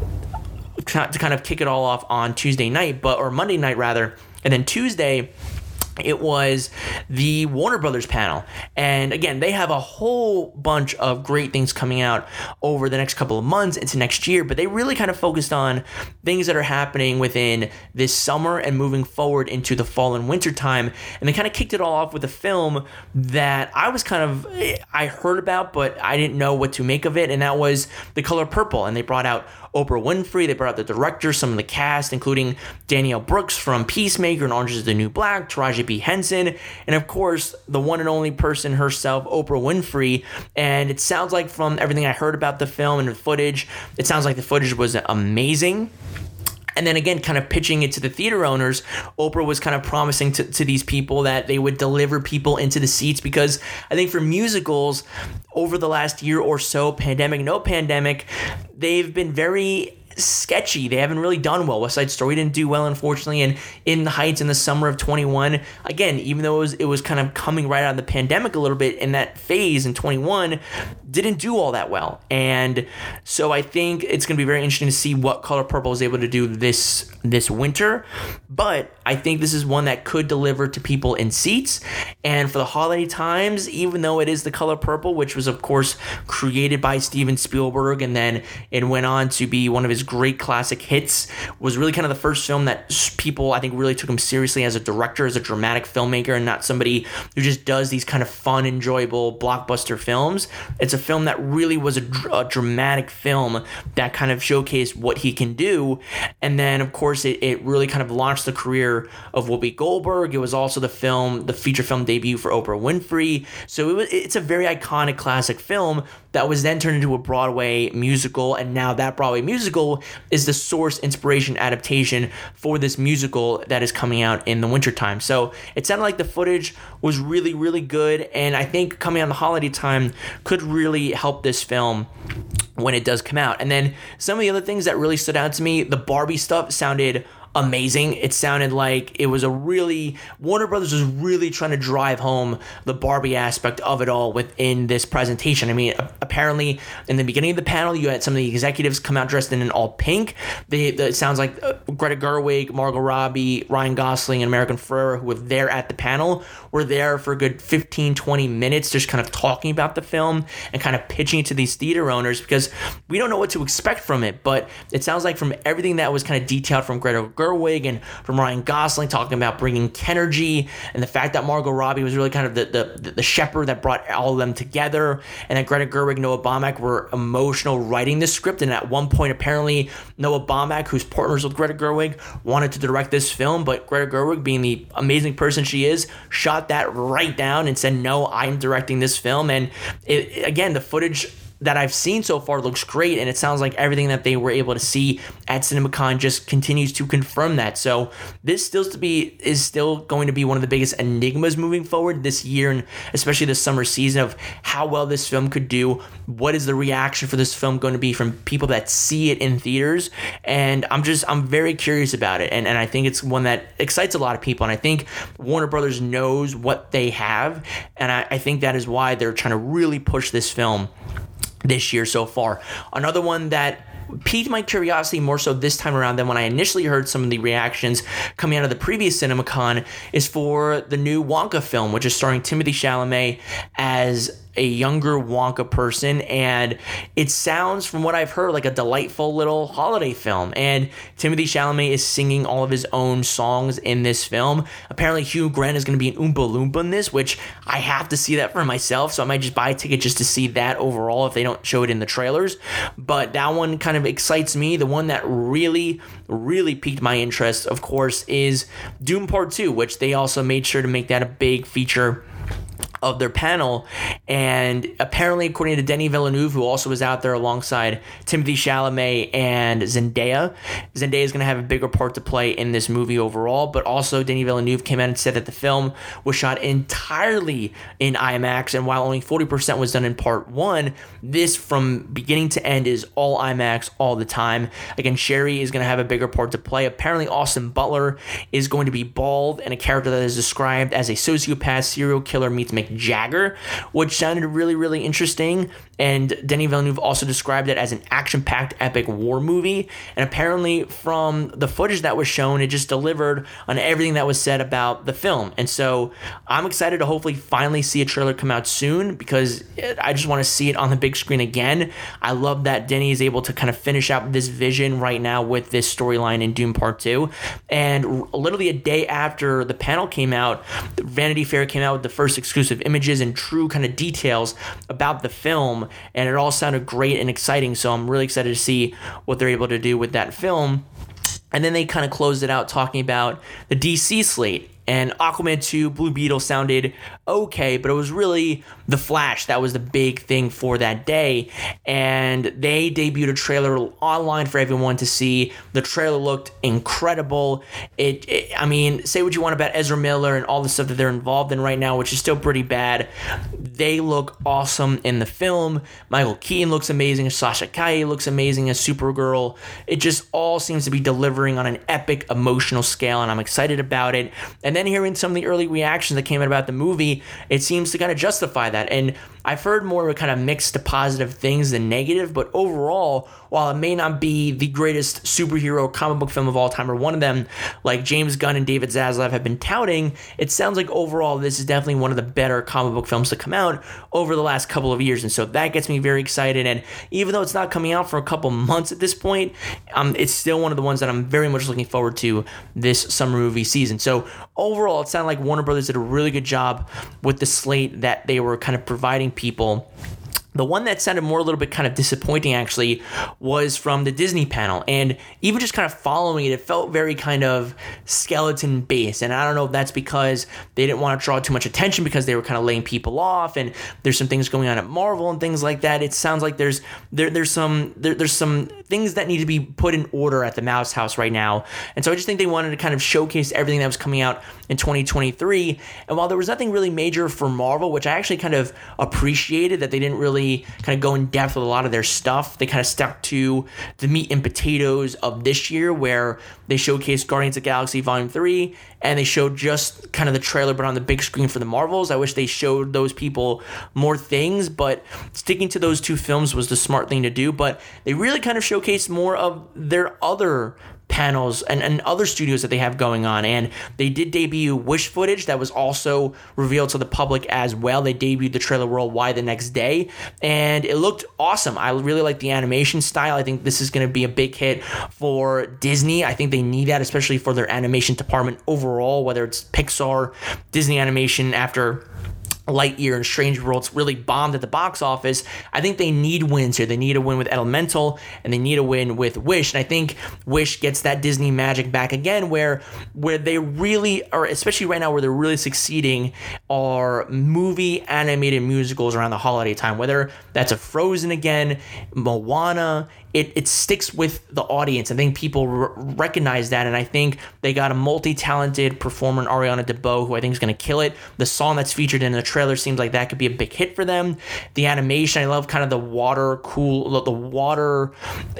to kind of kick it all off on Tuesday night, but or Monday night rather. And then Tuesday, it was the Warner Brothers panel. And again, they have a whole bunch of great things coming out over the next couple of months into next year, but they really kind of focused on things that are happening within this summer and moving forward into the fall and winter time. And they kind of kicked it all off with a film that I was kind of, I heard about, but I didn't know what to make of it. And that was The Color Purple. And they brought out Oprah Winfrey. They brought out the director, some of the cast, including Danielle Brooks from Peacemaker and Orange is the New Black, Taraji P. Henson, and of course, the one and only person herself, Oprah Winfrey. And it sounds like from everything I heard about the film and the footage, it sounds like the footage was amazing. And then again, kind of pitching it to the theater owners, Oprah was kind of promising to, to these people that they would deliver people into the seats, because I think for musicals over the last year or so, pandemic, no pandemic, they've been very sketchy. They haven't really done well. West Side Story didn't do well, unfortunately, and In the Heights in the summer of twenty-one, again, even though it was it was kind of coming right out of the pandemic a little bit in that phase in twenty-one, didn't do all that well. And so I think it's going to be very interesting to see what Color Purple is able to do this this winter. But I think this is one that could deliver to people in seats. And for the holiday times, even though it is The Color Purple, which was of course created by Steven Spielberg, and then it went on to be one of his great classic hits, was really kind of the first film that people I think really took him seriously as a director, as a dramatic filmmaker, and not somebody who just does these kind of fun, enjoyable blockbuster films. It's a film that really was a, dr- a dramatic film that kind of showcased what he can do. And then of course it, it really kind of launched the career of Whoopi Goldberg. It was also the film, the feature film debut for Oprah Winfrey. So it was, it's a very iconic classic film that was then turned into a Broadway musical, and now that Broadway musical is the source, inspiration, adaptation for this musical that is coming out in the wintertime. So it sounded like the footage was really, really good, and I think coming on the holiday time could really help this film when it does come out. And then some of the other things that really stood out to me, the Barbie stuff sounded amazing. It sounded like it was a really, Warner Brothers was really trying to drive home the Barbie aspect of it all within this presentation. I mean, apparently in the beginning of the panel, you had some of the executives come out dressed in an all pink. They, the, it sounds like uh, Greta Gerwig, Margot Robbie, Ryan Gosling, and American Ferrera, who were there at the panel, were there for a good fifteen, twenty minutes, just kind of talking about the film and kind of pitching it to these theater owners, because we don't know what to expect from it. But it sounds like from everything that was kind of detailed from Greta Gerwig and from Ryan Gosling, talking about bringing Kenergy, and the fact that Margot Robbie was really kind of the the, the shepherd that brought all of them together, and that Greta Gerwig and Noah Baumbach were emotional writing the script. And at one point, apparently, Noah Baumbach, who's partners with Greta Gerwig, wanted to direct this film, but Greta Gerwig, being the amazing person she is, shot that right down and said, no, I'm directing this film. And it, again, the footage that I've seen so far looks great, and it sounds like everything that they were able to see at CinemaCon just continues to confirm that. So this still to be is still going to be one of the biggest enigmas moving forward this year, and especially this summer season, of how well this film could do. What is the reaction for this film going to be from people that see it in theaters? And I'm just I'm very curious about it, and and I think it's one that excites a lot of people, and I think Warner Brothers knows what they have, and I, I think that is why they're trying to really push this film this year so far. Another one that piqued my curiosity more so this time around than when I initially heard some of the reactions coming out of the previous CinemaCon is for the new Wonka film, which is starring Timothée Chalamet as a younger Wonka person, and it sounds, from what I've heard, like a delightful little holiday film. And Timothée Chalamet is singing all of his own songs in this film. Apparently Hugh Grant is going to be an Oompa Loompa in this, which I have to see that for myself, so I might just buy a ticket just to see that overall if they don't show it in the trailers. But that one kind of excites me. The one that really, really piqued my interest, of course, is Dune Part two, which they also made sure to make that a big feature of their panel. And apparently, according to Denis Villeneuve, who also was out there alongside Timothée Chalamet and Zendaya, Zendaya is going to have a bigger part to play in this movie overall. But also, Denis Villeneuve came out and said that the film was shot entirely in IMAX, and while only forty percent was done in part one, this from beginning to end is all IMAX all the time. Again, Sherry is going to have a bigger part to play. Apparently, Austin Butler is going to be bald, and a character that is described as a sociopath serial killer meets Mick Jagger, which sounded really, really interesting. And Denis Villeneuve also described it as an action-packed epic war movie. And apparently from the footage that was shown, it just delivered on everything that was said about the film. And so I'm excited to hopefully finally see a trailer come out soon, because I just want to see it on the big screen again. I love that Denis is able to kind of finish out this vision right now with this storyline in Dune Part two. And literally a day after the panel came out, Vanity Fair came out with the first exclusive exclusive images and true kind of details about the film, and it all sounded great and exciting. So I'm really excited to see what they're able to do with that film. And then they kind of closed it out talking about the D C slate. And Aquaman two, Blue Beetle sounded okay, but it was really The Flash that was the big thing for that day. And they debuted a trailer online for everyone to see. The trailer looked incredible. It, it, I mean, say what you want about Ezra Miller and all the stuff that they're involved in right now, which is still pretty bad. They look awesome in the film. Michael Keaton looks amazing. Sasha Calle looks amazing as Supergirl. It just all seems to be delivering on an epic emotional scale, and I'm excited about it. And then hearing some of the early reactions that came out about the movie, it seems to kind of justify that. And I've heard more kind of mixed to positive things than negative, but overall, while it may not be the greatest superhero comic book film of all time, or one of them, like James Gunn and David Zaslav have been touting, it sounds like overall this is definitely one of the better comic book films to come out over the last couple of years. And so that gets me very excited. And even though it's not coming out for a couple months at this point, um, it's still one of the ones that I'm very much looking forward to this summer movie season. So overall, it sounded like Warner Brothers did a really good job with the slate that they were kind of providing people. The one that sounded more a little bit kind of disappointing, actually, was from the Disney panel. And even just kind of following it, it felt very kind of skeleton-based. And I don't know if that's because they didn't want to draw too much attention because they were kind of laying people off, and there's some things going on at Marvel and things like that. It sounds like there's there, there's some there, there's some things that need to be put in order at the Mouse House right now. And so I just think they wanted to kind of showcase everything that was coming out in twenty twenty-three. And while there was nothing really major for Marvel, which I actually kind of appreciated that they didn't really kind of go in depth with a lot of their stuff. They kind of stuck to the meat and potatoes of this year, where they showcased Guardians of the Galaxy Volume three, and they showed just kind of the trailer, but on the big screen for the Marvels. I wish they showed those people more things, but sticking to those two films was the smart thing to do. But they really kind of showcased more of their other panels and, and other studios that they have going on. And they did debut Wish footage that was also revealed to the public as well. They debuted the trailer worldwide the next day, and it looked awesome. I really like the animation style. I think this is going to be a big hit for Disney. I think they need that, especially for their animation department overall, whether it's Pixar, Disney Animation after Lightyear and Strange Worlds really bombed at the box office. I think they need wins here. They need a win with Elemental, and they need a win with Wish. And I think Wish gets that Disney magic back again, where where they really are, especially right now, where they're really succeeding, are movie animated musicals around the holiday time. Whether that's a Frozen again, Moana, it it sticks with the audience. I think people r- recognize that, and I think they got a multi-talented performer in Ariana DeBose, who I think is going to kill it. The song that's featured in the trailer seems like that could be a big hit for them. The animation, I love kind of the water cool, the water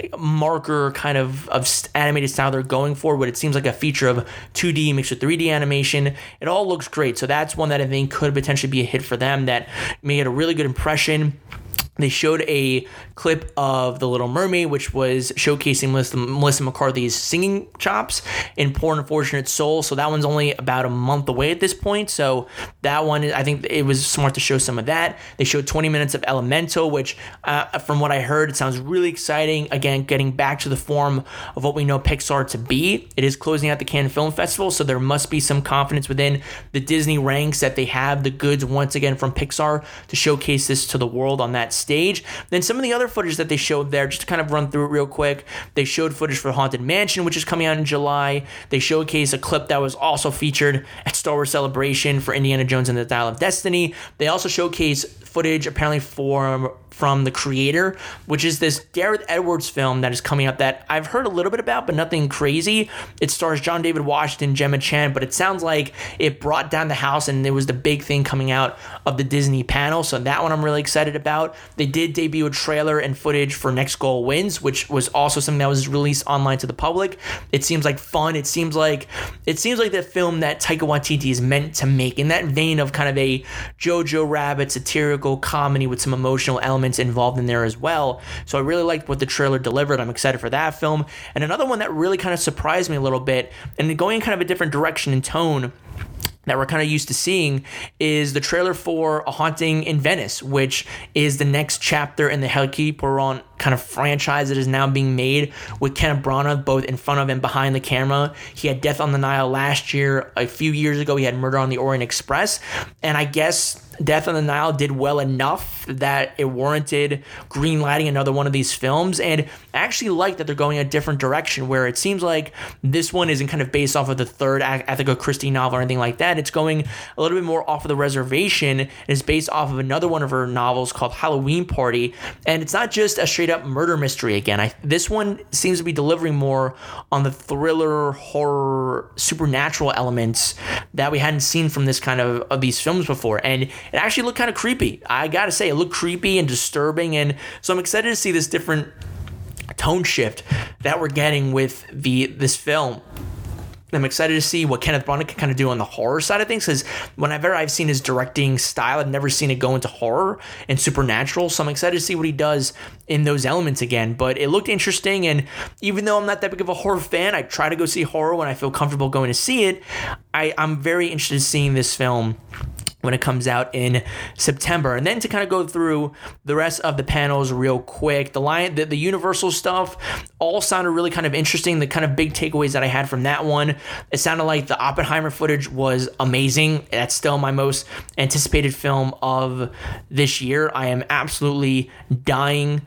marker kind of, of animated style they're going for, but it seems like a feature of two D mixed with three D animation. It all looks great. So that's one that I think could potentially be a hit for them, that made a really good impression. They showed a clip of The Little Mermaid, which was showcasing Melissa, Melissa McCarthy's singing chops in Poor Unfortunate Soul. So that one's only about a month away at this point. So that one, I think it was smart to show some of that. They showed twenty minutes of Elemental, which uh, from what I heard, it sounds really exciting. Again, getting back to the form of what we know Pixar to be. It is closing out the Cannes Film Festival, so there must be some confidence within the Disney ranks that they have the goods once again from Pixar to showcase this to the world on that stage. Then some of the other footage that they showed there, just to kind of run through it real quick, they showed footage for Haunted Mansion, which is coming out in July. They showcased a clip that was also featured at Star Wars Celebration for Indiana Jones and the Dial of Destiny. They also showcased footage apparently for from The Creator, which is this Gareth Edwards film that is coming out that I've heard a little bit about, but nothing crazy. It stars John David Washington, Gemma Chan, but it sounds like it brought down the house, and it was the big thing coming out of the Disney panel. So that one I'm really excited about. They did debut a trailer and footage for Next Goal Wins, which was also something that was released online to the public. It seems like fun. It seems like it seems like the film that Taika Waititi is meant to make, in that vein of kind of a Jojo Rabbit satirical comedy with some emotional elements involved in there as well. So I really liked what the trailer delivered. I'm excited for that film. And another one that really kind of surprised me a little bit, and going in kind of a different direction in tone that we're kind of used to seeing, is the trailer for A Haunting in Venice, which is the next chapter in the Hercule Poirot kind of franchise that is now being made with Kenneth Branagh both in front of and behind the camera. He had Death on the Nile last year. A few years ago, he had Murder on the Orient Express. And I guess Death on the Nile did well enough that it warranted greenlighting another one of these films. And I actually like that they're going a different direction, where it seems like this one isn't kind of based off of the third Agatha Christie novel or anything like that. It's going a little bit more off of the reservation, and it's based off of another one of her novels called Halloween Party. And it's not just a straight up murder mystery again. I, this one seems to be delivering more on the thriller, horror, supernatural elements that we hadn't seen from this kind of, of these films before. And it actually looked kind of creepy. I gotta say, it looked creepy and disturbing. And so I'm excited to see this different tone shift that we're getting with the this film. I'm excited to see what Kenneth Branagh can kind of do on the horror side of things, because whenever I've seen his directing style, I've never seen it go into horror and supernatural. So I'm excited to see what he does in those elements again. But it looked interesting, and even though I'm not that big of a horror fan, I try to go see horror when I feel comfortable going to see it. I, I'm very interested in seeing this film when it comes out in September. And then to kind of go through the rest of the panels real quick, the line, the, the Universal stuff all sounded really kind of interesting. The kind of big takeaways that I had from that one, it sounded like the Oppenheimer footage was amazing. That's still my most anticipated film of this year. I am absolutely dying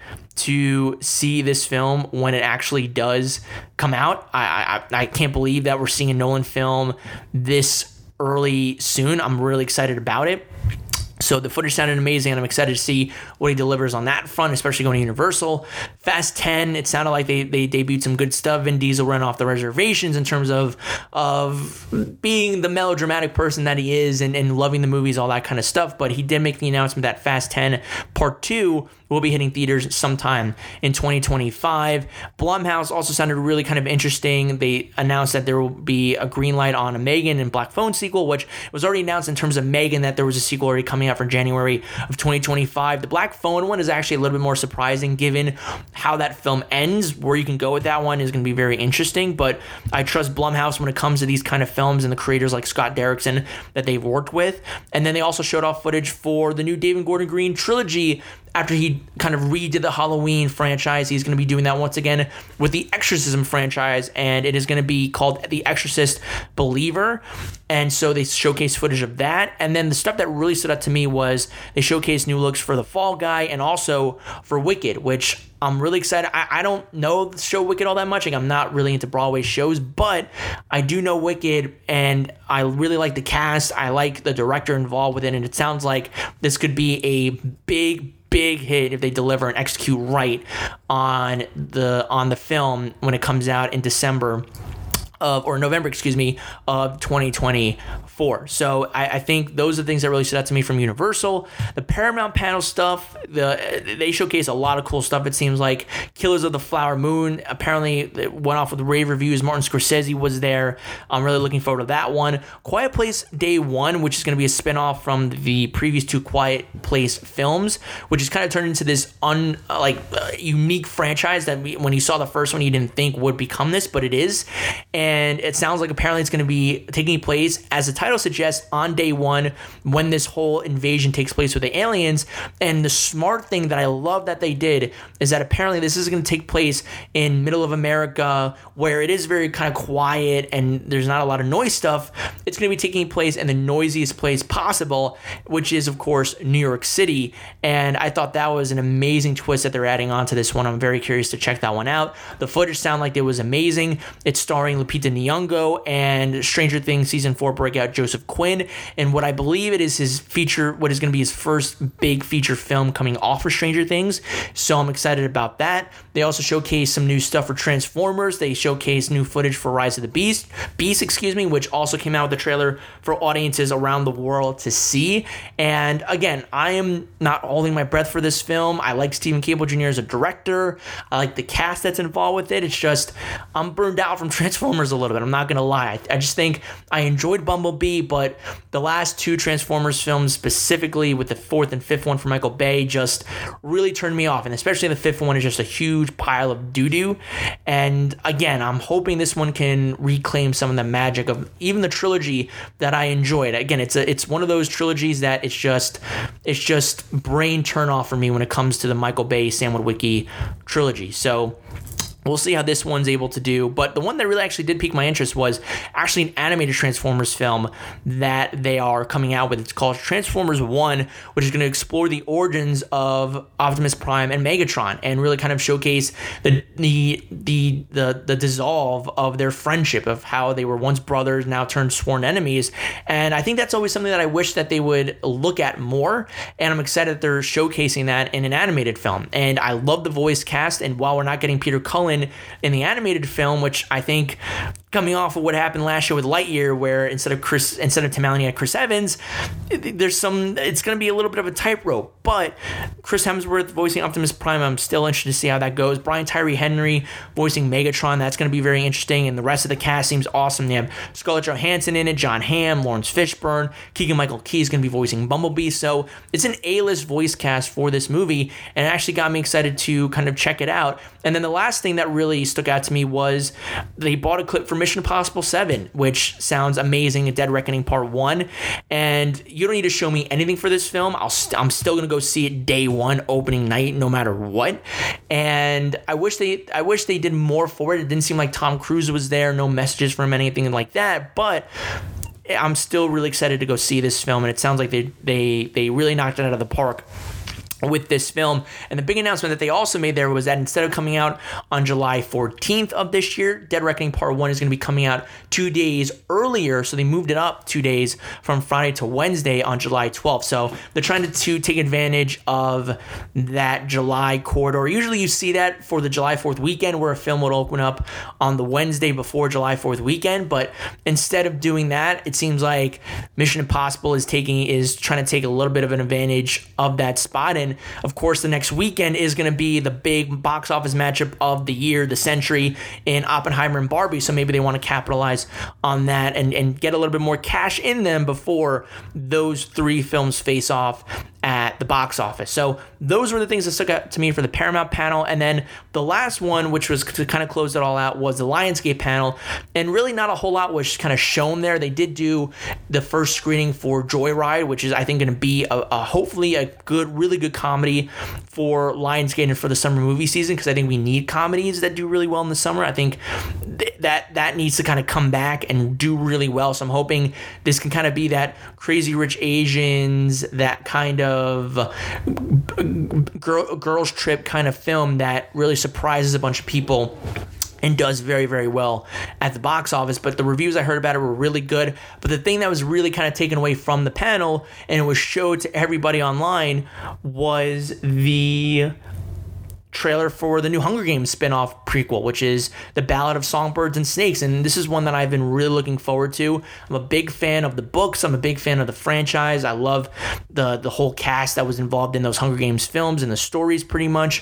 to see this film when it actually does come out. I I, I can't believe that we're seeing a Nolan film this early soon. I'm really excited about it. So the footage sounded amazing, and I'm excited to see what he delivers on that front, especially going to Universal. Fast ten, it sounded like they, they debuted some good stuff. Vin Diesel ran off the reservations in terms of of being the melodramatic person that he is, and, and loving the movies, all that kind of stuff. But he did make the announcement that Fast ten Part two will be hitting theaters sometime in twenty twenty-five. Blumhouse also sounded really kind of interesting. They announced that there will be a green light on a Megan and Black Phone sequel, which was already announced in terms of Megan, that there was a sequel already coming out for January of twenty twenty-five. The Black Phone one is actually a little bit more surprising given how that film ends. Where you can go with that one is going to be very interesting, but I trust Blumhouse when it comes to these kind of films and the creators like Scott Derrickson that they've worked with. And then they also showed off footage for the new David Gordon Green trilogy. After he kind of redid the Halloween franchise, he's going to be doing that once again with the Exorcism franchise, and it is going to be called The Exorcist Believer. And so they showcased footage of that. And then the stuff that really stood out to me was they showcased new looks for The Fall Guy and also for Wicked, which I'm really excited. I, I don't know the show Wicked all that much. Like, I'm not really into Broadway shows, but I do know Wicked, and I really like the cast. I like the director involved with it, and it sounds like this could be a big, big hit if they deliver and execute right on the on the film when it comes out in December of or November, excuse me, of twenty twenty-four. So I, I think those are the things that really stood out to me from Universal. The Paramount panel stuff, the they showcase a lot of cool stuff. It seems like Killers of the Flower Moon apparently it went off with rave reviews. Martin Scorsese was there. I'm really looking forward to that one. Quiet Place Day One, which is going to be a spinoff from the previous two Quiet Place films, which is kind of turned into this un like uh, unique franchise that we, when you saw the first one, you didn't think would become this, but it is. And And it sounds like apparently it's going to be taking place, as the title suggests, on day one when this whole invasion takes place with the aliens. And the smart thing that I love that they did is that apparently this is going to take place in middle of America, where it is very kind of quiet and there's not a lot of noise stuff. It's going to be taking place in the noisiest place possible, which is, of course, New York City. And I thought that was an amazing twist that they're adding on to this one. I'm very curious to check that one out. The footage sounded like it was amazing. It's starring Lupita Nyong'o and Stranger Things season four breakout Joseph Quinn, and what I believe it is his feature, what is going to be his first big feature film coming off of Stranger Things. So I'm excited about that. They also showcased some new stuff for Transformers. They showcased new footage for Rise of the Beast, Beast, excuse me, which also came out with the trailer for audiences around the world to see. And again, I am not holding my breath for this film. I like Stephen Cable Junior as a director. I like the cast that's involved with it. It's just I'm burned out from Transformers a little bit. I'm not going to lie. I, I just think I enjoyed Bumblebee, but the last two Transformers films, specifically with the fourth and fifth one for Michael Bay, just really turned me off. And especially the fifth one is just a huge pile of doo-doo. And again, I'm hoping this one can reclaim some of the magic of even the trilogy that I enjoyed. Again, it's a, it's one of those trilogies that it's just it's just brain turn off for me when it comes to the Michael Bay, Sam Witwicky trilogy. So We'll see how this one's able to do. But the one that really actually did pique my interest was actually an animated Transformers film that they are coming out with. It's called Transformers One, which is going to explore the origins of Optimus Prime and Megatron and really kind of showcase the the the the, the dissolve of their friendship, of how they were once brothers, now turned sworn enemies. And I think that's always something that I wish that they would look at more. And I'm excited that they're showcasing that in an animated film. And I love the voice cast. And while we're not getting Peter Cullen in the animated film, which I think, coming off of what happened last year with Lightyear, where instead of Chris, instead of Tim Allen, you had Chris Evans, there's some, it's going to be a little bit of a tightrope. But Chris Hemsworth voicing Optimus Prime, I'm still interested to see how that goes. Brian Tyree Henry voicing Megatron, that's going to be very interesting. And the rest of the cast seems awesome. They have Scarlett Johansson in it, John Hamm, Lawrence Fishburne, Keegan-Michael Key is going to be voicing Bumblebee. So it's an A-list voice cast for this movie, and it actually got me excited to kind of check it out. And then the last thing that really stuck out to me was they bought a clip for Mission Impossible seven, which sounds amazing, Dead Reckoning Part one. And you don't need to show me anything for this film. I'll st- I'm still going to go see it day one, opening night, no matter what. And I wish they I wish they did more for it. It didn't seem like Tom Cruise was there, no messages from anything like that. But I'm still really excited to go see this film, and it sounds like they they they really knocked it out of the park with this film. And the big announcement that they also made there was that instead of coming out on July fourteenth of this year, Dead Reckoning Part one is going to be coming out two days earlier. So they moved it up two days from Friday to Wednesday on July twelfth. So they're trying to, to take advantage of that July corridor. Usually you see that for the July fourth weekend, where a film would open up on the Wednesday before July fourth weekend. But instead of doing that, it seems like Mission Impossible is taking is trying to take a little bit of an advantage of that spot. And of course, the next weekend is going to be the big box office matchup of the year, the century, in Oppenheimer and Barbie. So maybe they want to capitalize on that and, and get a little bit more cash in them before those three films face off at the box office. So those were the things that stuck out to me for the Paramount panel. And then the last one, which was to kind of close it all out, was the Lionsgate panel. And really not a whole lot was kind of shown there. They did do the first screening for Joyride, which is, I think, going to be a, a hopefully a good, really good comedy for Lionsgate and for the summer movie season, because I think we need comedies that do really well in the summer. I think th- that that needs to kind of come back and do really well. So I'm hoping this can kind of be that Crazy Rich Asians, that kind of of girl, girls trip kind of film that really surprises a bunch of people and does very, very well at the box office. But the reviews I heard about it were really good. But the thing that was really kind of taken away from the panel, and it was showed to everybody online, was the trailer for the new Hunger Games spin-off prequel, which is The Ballad of Songbirds and Snakes. And this is one that I've been really looking forward to. I'm a big fan of the books. I'm a big fan of the franchise. I love the the whole cast that was involved in those Hunger Games films and the stories pretty much.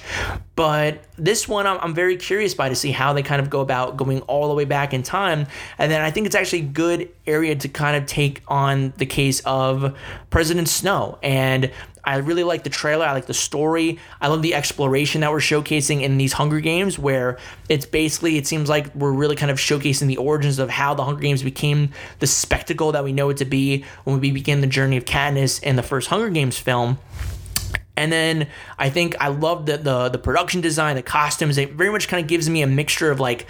But this one, I'm, I'm very curious by to see how they kind of go about going all the way back in time. And then I think it's actually a good area to kind of take on the case of President Snow. And I really like the trailer. I like the story. I love the exploration that we're showcasing in these Hunger Games, where it's basically, it seems like we're really kind of showcasing the origins of how the Hunger Games became the spectacle that we know it to be when we begin the journey of Katniss in the first Hunger Games film. And then I think I love the, the the production design, the costumes. It very much kind of gives me a mixture of like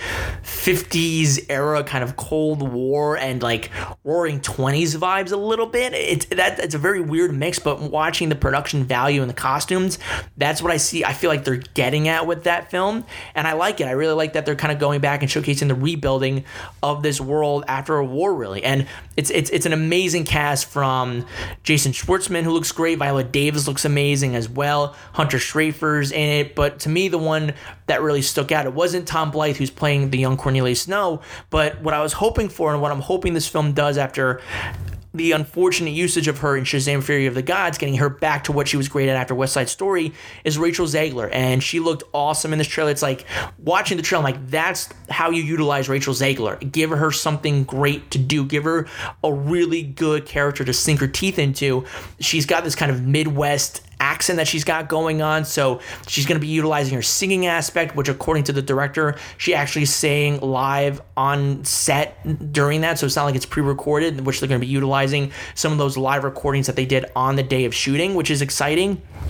fifties era kind of Cold War and like Roaring Twenties vibes a little bit. It's that it's a very weird mix, but watching the production value and the costumes, that's what I see. I feel like they're getting at with that film, and I like it. I really like that they're kind of going back and showcasing the rebuilding of this world after a war, really. And it's it's it's an amazing cast, from Jason Schwartzman, who looks great. Viola Davis looks amazing as well. Hunter Schrafer's in it. But to me, the one that really stuck out, it wasn't Tom Blythe, who's playing the young Cornelius Snow, but what I was hoping for and what I'm hoping this film does, after the unfortunate usage of her in Shazam! Fury of the Gods, getting her back to what she was great at after West Side Story, is Rachel Zegler. And she looked awesome in this trailer. It's like, watching the trailer, I'm like, that's how you utilize Rachel Zegler. Give her something great to do. Give her a really good character to sink her teeth into. She's got this kind of Midwest accent that she's got going on, so she's going to be utilizing her singing aspect, which according to the director, she actually sang live on set during that, so it's not like it's pre-recorded, which they're going to be utilizing some of those live recordings that they did on the day of shooting, which is exciting.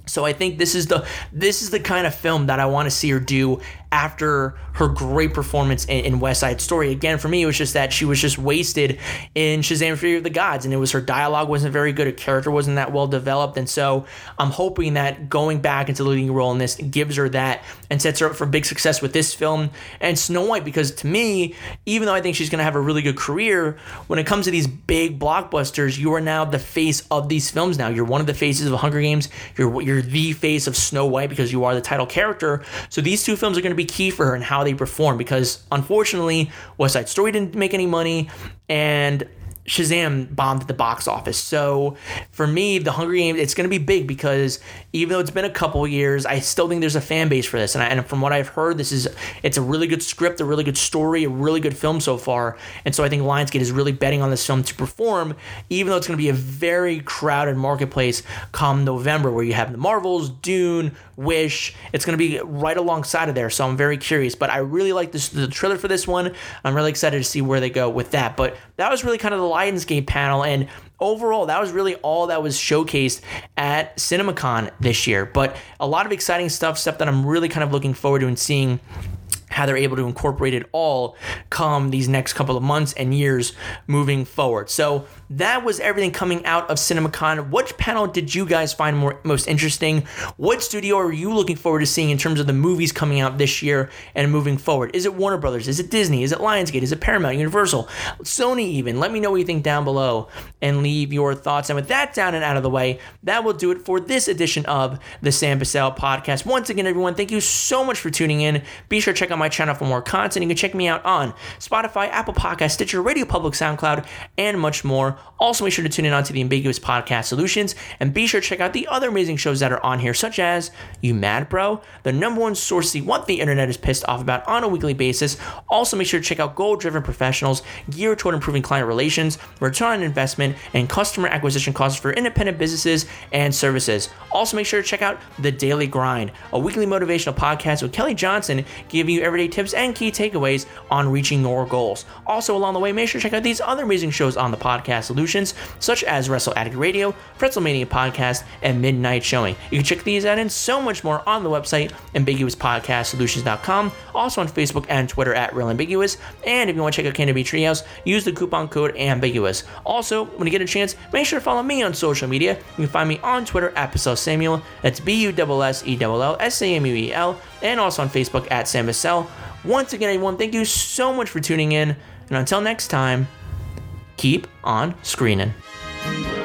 So I think this is the this is the kind of film that I want to see her do after her great performance in, in West Side Story. Again, for me, it was just that she was just wasted in Shazam! Fury of the Gods, and it was her dialogue wasn't very good, her character wasn't that well developed, and so I'm hoping that going back into the leading role in this gives her that and sets her up for big success with this film and Snow White, because to me, even though I think she's going to have a really good career, when it comes to these big blockbusters, you are now the face of these films now. You're one of the faces of Hunger Games, you're, you're the face of Snow White because you are the title character, so these two films are going to be key for her and how they perform, because unfortunately West Side Story didn't make any money and Shazam bombed at the box office. So for me, the Hunger Games, it's going to be big because even though it's been a couple years, I still think there's a fan base for this. And, I, and from what I've heard, this is it's a really good script, a really good story, a really good film so far. And so I think Lionsgate is really betting on this film to perform, even though it's going to be a very crowded marketplace come November, where you have the Marvels, Dune, Wish. It's going to be right alongside of there. So I'm very curious. But I really like this, the trailer for this one. I'm really excited to see where they go with that. But that was really kind of the Lionsgate panel, and overall that was really all that was showcased at CinemaCon this year. But a lot of exciting stuff, stuff that I'm really kind of looking forward to and seeing how they're able to incorporate it all come these next couple of months and years moving forward. So that was everything coming out of CinemaCon. Which panel did you guys find more most interesting? What studio are you looking forward to seeing in terms of the movies coming out this year and moving forward? Is it Warner Brothers? Is it Disney? Is it Lionsgate? Is it Paramount, Universal, Sony even? Let me know what you think down below and leave your thoughts. And with that down and out of the way, that will do it for this edition of the Sam Bussell Podcast. Once again, everyone, thank you so much for tuning in. Be sure to check out my channel for more content. You can check me out on Spotify, Apple Podcasts, Stitcher, Radio Public, SoundCloud, and much more. Also, make sure to tune in onto the Ambiguous Podcast Solutions, and be sure to check out the other amazing shows that are on here, such as You Mad Bro, the number one source to see what the internet is pissed off about on a weekly basis. Also, make sure to check out Goal-Driven Professionals, geared toward improving client relations, return on investment, and customer acquisition costs for independent businesses and services. Also, make sure to check out The Daily Grind, a weekly motivational podcast with Kelly Johnson, giving you everyday tips and key takeaways on reaching your goals. Also, along the way, make sure to check out these other amazing shows on the Podcast Solutions, such as Wrestle Addict Radio, Pretzelmania Podcast, and Midnight Showing. You can check these out and so much more on the website, ambiguous podcast solutions dot com, also on Facebook and Twitter at Real Ambiguous, and if you want to check out Canopy Treehouse, use the coupon code Ambiguous. Also, when you get a chance, make sure to follow me on social media. You can find me on Twitter at Bussell Samuel, that's B U S S E L L S A M U E L, and also on Facebook at Sam Bussell. Once again, everyone, thank you so much for tuning in, and until next time, keep on screening.